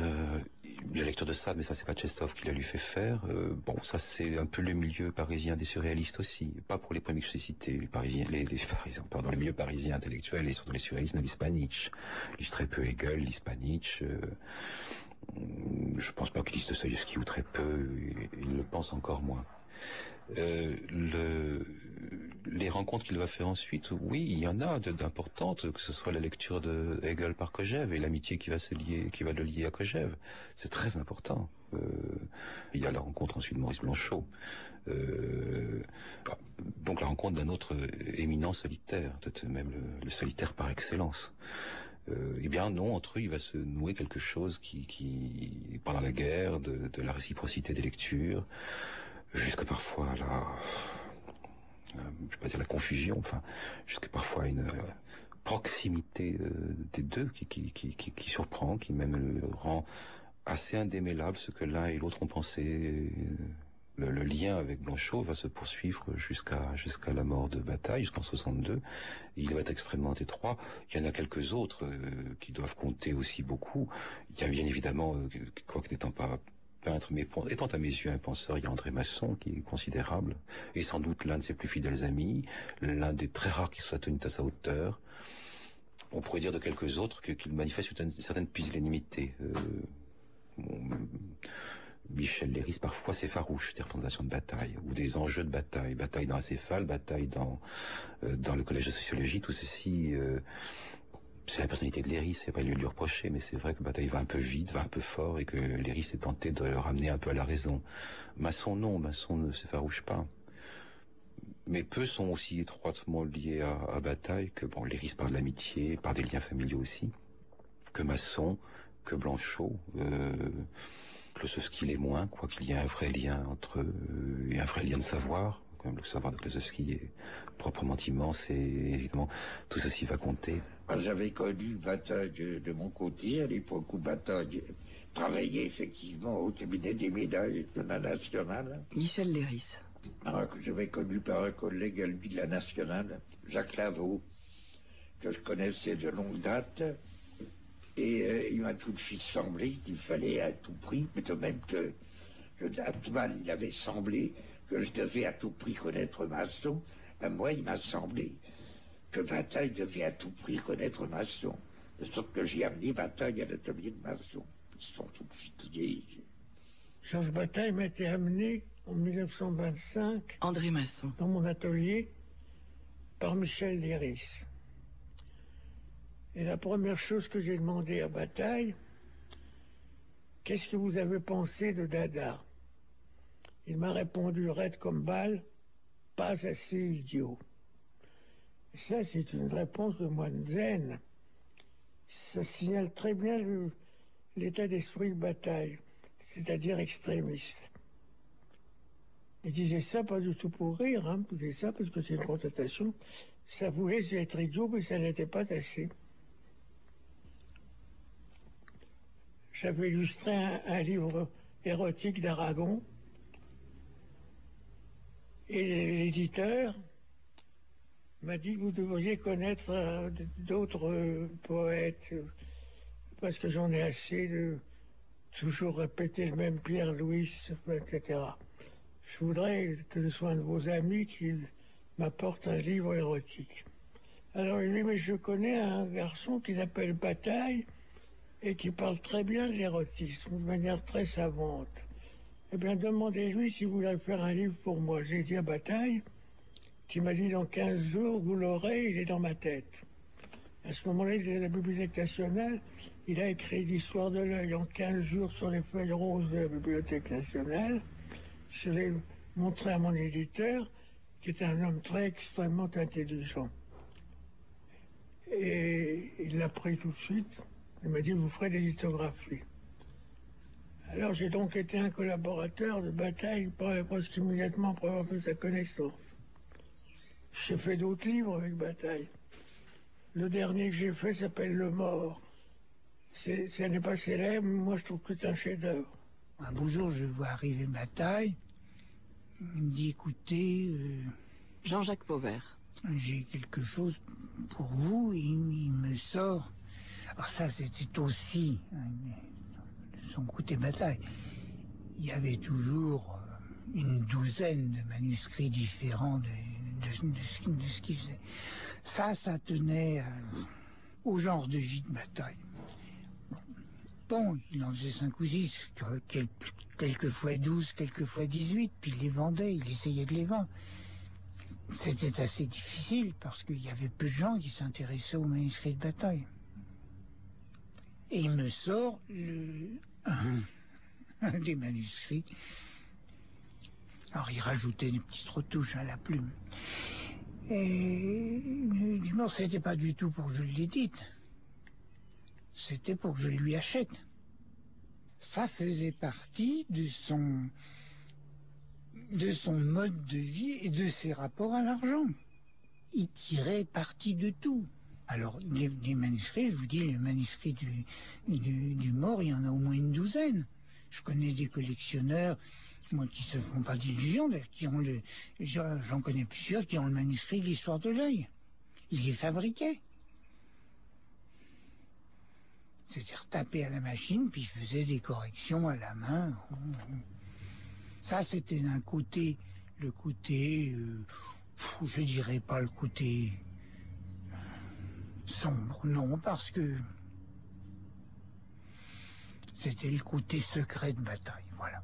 la lecture de ça, mais ça c'est pas Tchestov qui l'a lui fait faire. Bon, ça c'est un peu le milieu parisien des surréalistes aussi. Pas pour les premiers que j'ai cités. Les Parisiens, les milieux parisiens intellectuels et surtout les surréalistes ne lisent pas Nietzsche. Ils lisent très peu Hegel, lisent pas Nietzsche. Je pense pas qu'ils lisent Dostoïevski ou très peu. Ils le pensent encore moins. Les rencontres qu'il va faire ensuite, oui, il y en a d'importantes, que ce soit la lecture de Hegel par Kojève et l'amitié qui va le lier à Kojève. C'est très important. Il y a la rencontre ensuite de Maurice Blanchot. Donc la rencontre d'un autre éminent solitaire, peut-être même le solitaire par excellence. Eh bien non, entre eux il va se nouer quelque chose qui pendant la guerre, de la réciprocité des lectures, jusqu'à parfois je vais pas dire la confusion, enfin, jusqu'à parfois une proximité des deux qui surprend, qui même rend assez indémêlable ce que l'un et l'autre ont pensé. Le lien avec Blanchot va se poursuivre jusqu'à la mort de Bataille, jusqu'en 62. Il va être extrêmement étroit. Il y en a quelques autres qui doivent compter aussi beaucoup. Il y a bien évidemment, quoique n'étant pas peintre, mais étant à mes yeux un penseur, il y a André Masson qui est considérable, et sans doute l'un de ses plus fidèles amis, l'un des très rares qui soit tenu à sa hauteur. On pourrait dire de quelques autres qu'il manifeste une certaine pusillanimité. Michel Léris parfois c'est farouche, des représentations de bataille, ou des enjeux de bataille, bataille dans Acéphale, bataille dans le collège de sociologie, tout ceci... c'est la personnalité de Léris, c'est pas lui reprocher, mais c'est vrai que Bataille va un peu vite, va un peu fort, et que Léris est tenté de le ramener un peu à la raison. Masson non, Masson ne s'effarouche pas. Mais peu sont aussi étroitement liés à Bataille que, bon, Léris par de l'amitié, par des liens familiaux aussi, que Masson, que Blanchot, Klossowski l'est moins, quoi qu'il y ait un vrai lien entre eux, et un vrai lien de savoir. Comme le savoir de Klossowski est proprement immense, et évidemment tout ceci va compter. J'avais connu Bataille de mon côté, à l'époque où Bataille travaillait effectivement au cabinet des médailles de la Nationale. Michel Léris. Alors que j'avais connu par un collègue à lui de la Nationale, Jacques Lavaux, que je connaissais de longue date, Et il m'a tout de suite semblé qu'il fallait à tout prix, de même que Atman, il avait semblé que je devais à tout prix connaître Masson, moi, il m'a semblé que Bataille devait à tout prix connaître Masson. De sorte que j'ai amené Bataille à l'atelier de Masson. Ils sont tout de suite liés. Georges Bataille m'a été amené en 1925 André Masson. Dans mon atelier par Michel Léris. Et la première chose que j'ai demandé à Bataille, qu'est-ce que vous avez pensé de Dada? Il m'a répondu raide comme balle, pas assez idiot. Et ça, c'est une réponse de moine zen. Ça signale très bien l'état d'esprit de Bataille, c'est-à-dire extrémiste. Il disait ça pas du tout pour rire, hein. Il disait ça parce que c'est une constatation. Ça voulait être idiot, mais ça n'était pas assez. J'avais illustré un livre érotique d'Aragon, et l'éditeur m'a dit que vous devriez connaître d'autres poètes, parce que j'en ai assez de toujours répéter le même Pierre Louis, etc. Je voudrais que ce soit un de vos amis qui m'apporte un livre érotique. Alors il dit, mais je connais un garçon qui s'appelle Bataille et qui parle très bien de l'érotisme, de manière très savante. Eh bien, demandez-lui s'il voulait faire un livre pour moi. J'ai dit à Bataille, qui m'a dit dans 15 jours, vous l'aurez, il est dans ma tête. À ce moment-là, il est à la Bibliothèque nationale, il a écrit l'histoire de l'œil en 15 jours sur les feuilles roses de la Bibliothèque nationale. Je l'ai montré à mon éditeur, qui est un homme très extrêmement intelligent. Et il l'a pris tout de suite. Il m'a dit, vous ferez des lithographies. Alors j'ai donc été un collaborateur de Bataille presque immédiatement après avoir fait sa connaissance. J'ai fait d'autres livres avec Bataille. Le dernier que j'ai fait s'appelle Le Mort. Ça n'est pas célèbre, mais moi je trouve que c'est un chef-d'œuvre. Un beau jour, je vois arriver Bataille. Il me dit, écoutez... Jean-Jacques Pauvert. J'ai quelque chose pour vous. Et il me sort... Alors ça, c'était aussi son côté Bataille. Il y avait toujours une douzaine de manuscrits différents de ce qu'il faisait. Ça tenait au genre de vie de Bataille. Bon, il en faisait 5 ou 6, quelquefois 12, quelquefois 18, puis il les vendait, il essayait de les vendre. C'était assez difficile parce qu'il y avait peu de gens qui s'intéressaient aux manuscrits de Bataille. Et il me sort un des manuscrits. Alors il rajoutait des petites retouches à la plume. Et du moins, c'était pas du tout pour que je l'édite. C'était pour que je lui achète. Ça faisait partie de son mode de vie et de ses rapports à l'argent. Il tirait parti de tout. Alors, les manuscrits, je vous dis, les manuscrits du mort, il y en a au moins une douzaine. Je connais des collectionneurs, moi, qui se font pas d'illusions, qui ont j'en connais plusieurs qui ont le manuscrit de l'histoire de l'œil. Il les fabriquait. C'est-à-dire taper à la machine, puis il faisait des corrections à la main. Ça, c'était d'un côté, le côté, je dirais pas le côté sombre, non, parce que c'était le côté secret de Bataille, voilà.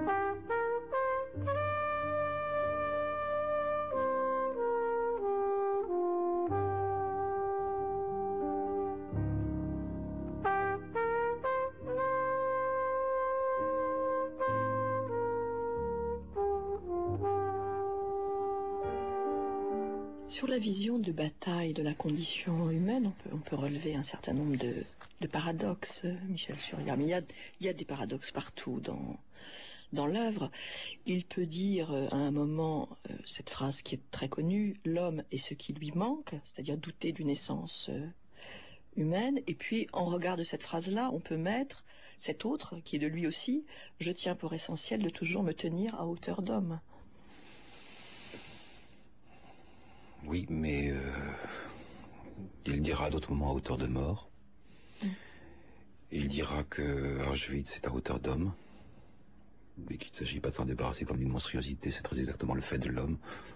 Sur la vision de Bataille de la condition humaine, on peut relever un certain nombre de paradoxes, Michel Surya. Mais il y a des paradoxes partout dans l'œuvre. Il peut dire à un moment cette phrase qui est très connue, l'homme est ce qui lui manque, c'est-à-dire douter d'une essence humaine. Et puis, en regard de cette phrase-là, on peut mettre cette autre, qui est de lui aussi, je tiens pour essentiel de toujours me tenir à hauteur d'homme. Oui, mais il dira à d'autres moments à hauteur de mort. Et il dira que Auschwitz est à hauteur d'homme, et qu'il ne s'agit pas de s'en débarrasser comme d'une monstruosité, c'est très exactement le fait de l'homme,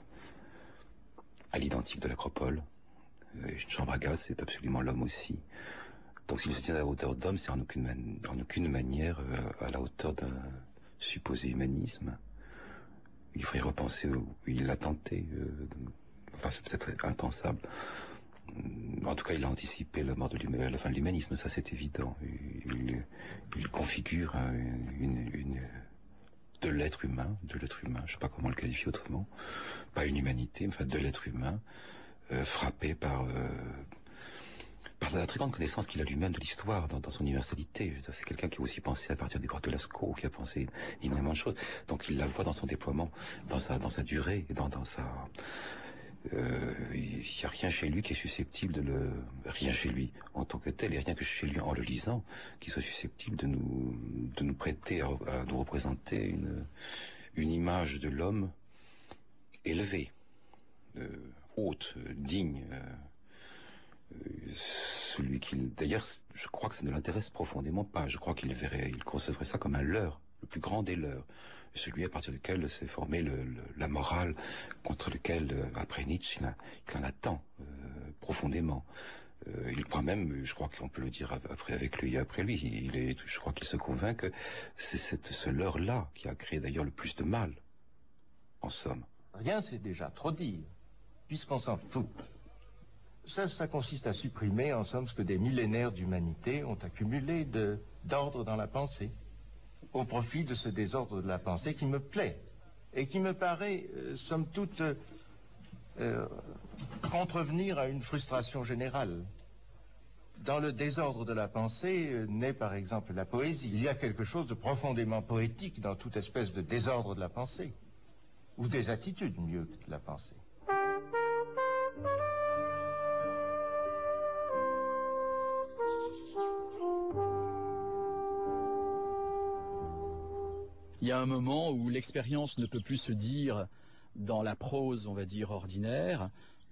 à l'identique de l'Acropole. Une chambre à gaz, c'est absolument l'homme aussi. Donc s'il se tient à hauteur d'homme, c'est en aucune manière à la hauteur d'un supposé humanisme. Il faudrait repenser où il l'a tenté. Enfin, c'est peut-être impensable. En tout cas, il a anticipé la mort de la fin de l'humanisme, ça c'est évident. Il configure de l'être humain, je ne sais pas comment le qualifier autrement, pas une humanité, mais enfin de l'être humain, frappé par la très grande connaissance qu'il a lui-même de l'histoire dans son universalité. C'est quelqu'un qui a aussi pensé à partir des grottes de Lascaux, qui a pensé énormément de choses. Donc il la voit dans son déploiement, dans sa durée, dans sa... Il n'y a rien chez lui qui est susceptible rien chez lui en tant que tel, et rien que chez lui en le lisant, qui soit susceptible de nous prêter, à nous représenter une image de l'homme élevé, haute, digne, celui qu'il... D'ailleurs, je crois que ça ne l'intéresse profondément pas. Je crois il concevrait ça comme un leurre, le plus grand des leurs, celui à partir duquel s'est formée la morale, contre lequel, après Nietzsche, il en attend profondément. Il croit même, je crois qu'on peut le dire avec lui et après lui, je crois qu'il se convainc que c'est ce leurre-là qui a créé d'ailleurs le plus de mal, en somme. Rien, c'est déjà trop dire, puisqu'on s'en fout. Ça consiste à supprimer, en somme, ce que des millénaires d'humanité ont accumulé d'ordre dans la pensée, au profit de ce désordre de la pensée qui me plaît, et qui me paraît, somme toute, contrevenir à une frustration générale. Dans le désordre de la pensée naît par exemple la poésie. Il y a quelque chose de profondément poétique dans toute espèce de désordre de la pensée, ou des attitudes mieux que de la pensée. Il y a un moment où l'expérience ne peut plus se dire dans la prose, on va dire, ordinaire,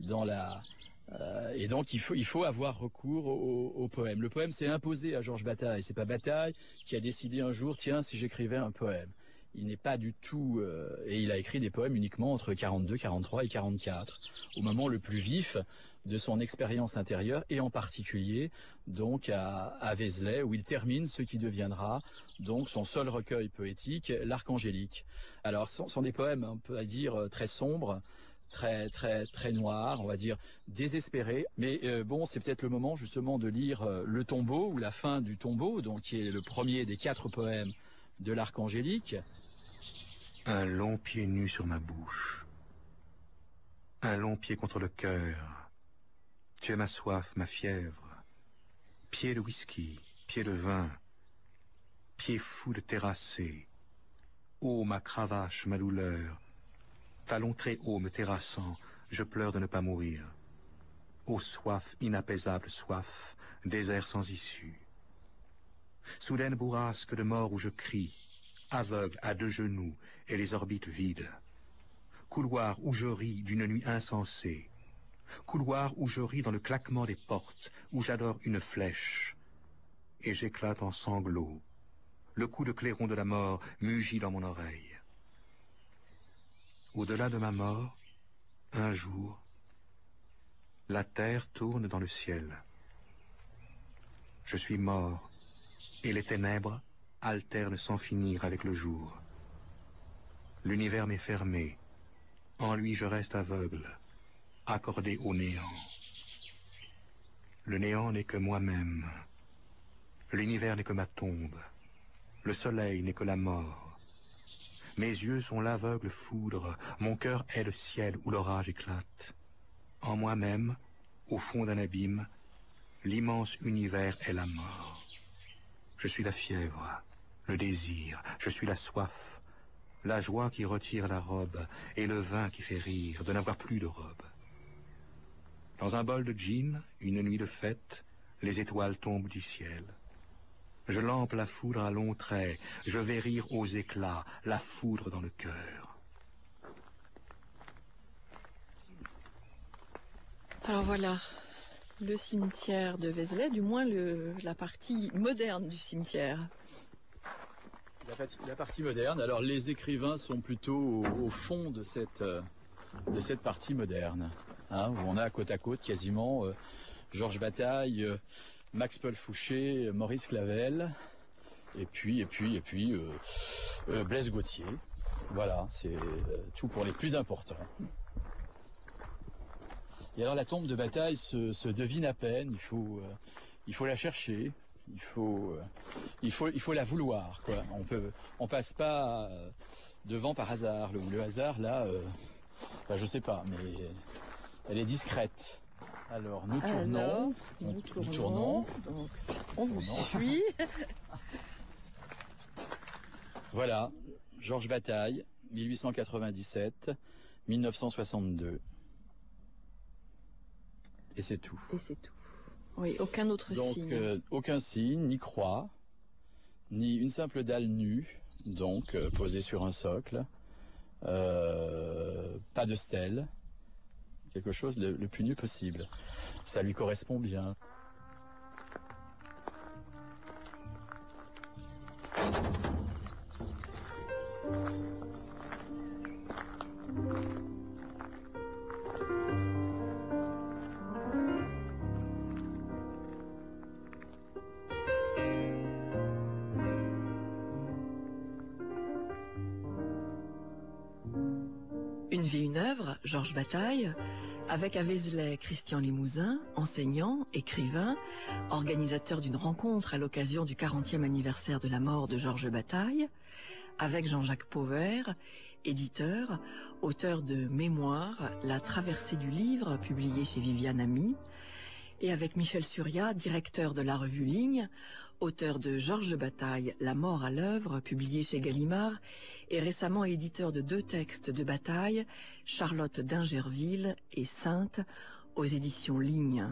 et donc il faut avoir recours au poème. Le poème s'est imposé à Georges Bataille. C'est pas Bataille qui a décidé un jour, tiens, si j'écrivais un poème. Il n'est pas du tout... et il a écrit des poèmes uniquement entre 42, 43 et 44, au moment le plus vif de son expérience intérieure, et en particulier donc à Vézelay, où il termine ce qui deviendra donc son seul recueil poétique, l'Archangélique. Alors ce sont des poèmes, on peut dire, très sombres, très noirs, on va dire désespérés, mais bon, c'est peut-être le moment justement de lire Le Tombeau, ou la fin du Tombeau, donc qui est le premier des 4 poèmes de l'Archangélique. Un long pied nu sur ma bouche, un long pied contre le cœur. Tu es ma soif, ma fièvre, pied de whisky, pied de vin, pied fou de terrasser. Ô ma cravache, ma douleur, talon très haut me terrassant, je pleure de ne pas mourir. Ô soif, inapaisable soif, désert sans issue. Soudaine bourrasque de mort où je crie, aveugle à 2 genoux et les orbites vides. Couloir où je ris d'une nuit insensée. Couloir où je ris dans le claquement des portes, où j'adore une flèche, et j'éclate en sanglots. Le coup de clairon de la mort mugit dans mon oreille. Au-delà de ma mort, un jour, la terre tourne dans le ciel. Je suis mort, et les ténèbres alternent sans finir avec le jour. L'univers m'est fermé, en lui je reste aveugle, accordé au néant. Le néant n'est que moi-même. L'univers n'est que ma tombe. Le soleil n'est que la mort. Mes yeux sont l'aveugle foudre, mon cœur est le ciel où l'orage éclate. En moi-même, au fond d'un abîme, l'immense univers est la mort. Je suis la fièvre, le désir, je suis la soif, la joie qui retire la robe et le vin qui fait rire de n'avoir plus de robe. Dans un bol de gin, une nuit de fête, les étoiles tombent du ciel. Je lampe la foudre à longs traits, je vais rire aux éclats, la foudre dans le cœur. Alors voilà, le cimetière de Vézelay, du moins la partie moderne du cimetière. La partie moderne, alors les écrivains sont plutôt au fond de cette partie moderne, hein, où on a côte à côte quasiment Georges Bataille, Max Paul Fouché, Maurice Clavel, et puis Blaise Gauthier. Voilà, c'est tout pour les plus importants. Et alors la tombe de Bataille se devine à peine, il faut la chercher, il faut la vouloir, quoi. On passe pas devant par hasard. Le hasard là, je sais pas, mais elle est discrète. Alors nous tournons, donc, on vous suit. Voilà, Georges Bataille, 1897-1962. Et c'est tout. Et c'est tout. Oui, aucun autre signe. Donc, aucun signe, ni croix, ni une simple dalle nue, donc posée sur un socle. Pas de stèle. Quelque chose le plus nu possible. Ça lui correspond bien. Une vie, une œuvre, Georges Bataille, avec à Vézelay Christian Limousin, enseignant, écrivain, organisateur d'une rencontre à l'occasion du 40e anniversaire de la mort de Georges Bataille, avec Jean-Jacques Pauvert, éditeur, auteur de Mémoires, La traversée du livre, publié chez Viviane Ami, et avec Michel Surya, directeur de la revue Ligne, auteur de Georges Bataille, La mort à l'œuvre, publié chez Gallimard, et récemment éditeur de 2 textes de Bataille, Charlotte d'Ingerville et Sainte, aux éditions Ligne.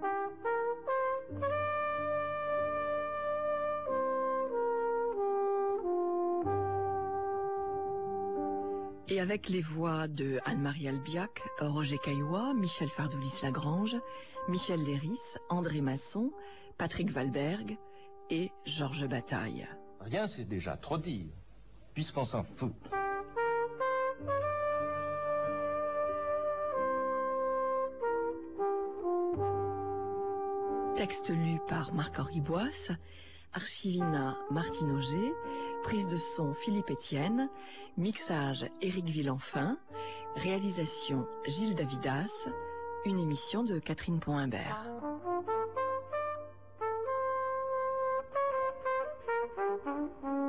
Et avec les voix de Anne-Marie Albiac, Roger Caillois, Michel Fardoulis-Lagrange, Michel Léris, André Masson, Patrick Valberg et Georges Bataille. Rien, c'est déjà trop dire, puisqu'on s'en fout. Texte lu par Marc-Henri Boisse, Archivina Martine Auger, prise de son Philippe Etienne, mixage Éric Villenfin, réalisation Gilles Davidas, une émission de Catherine Pont-Imbert. Thank you.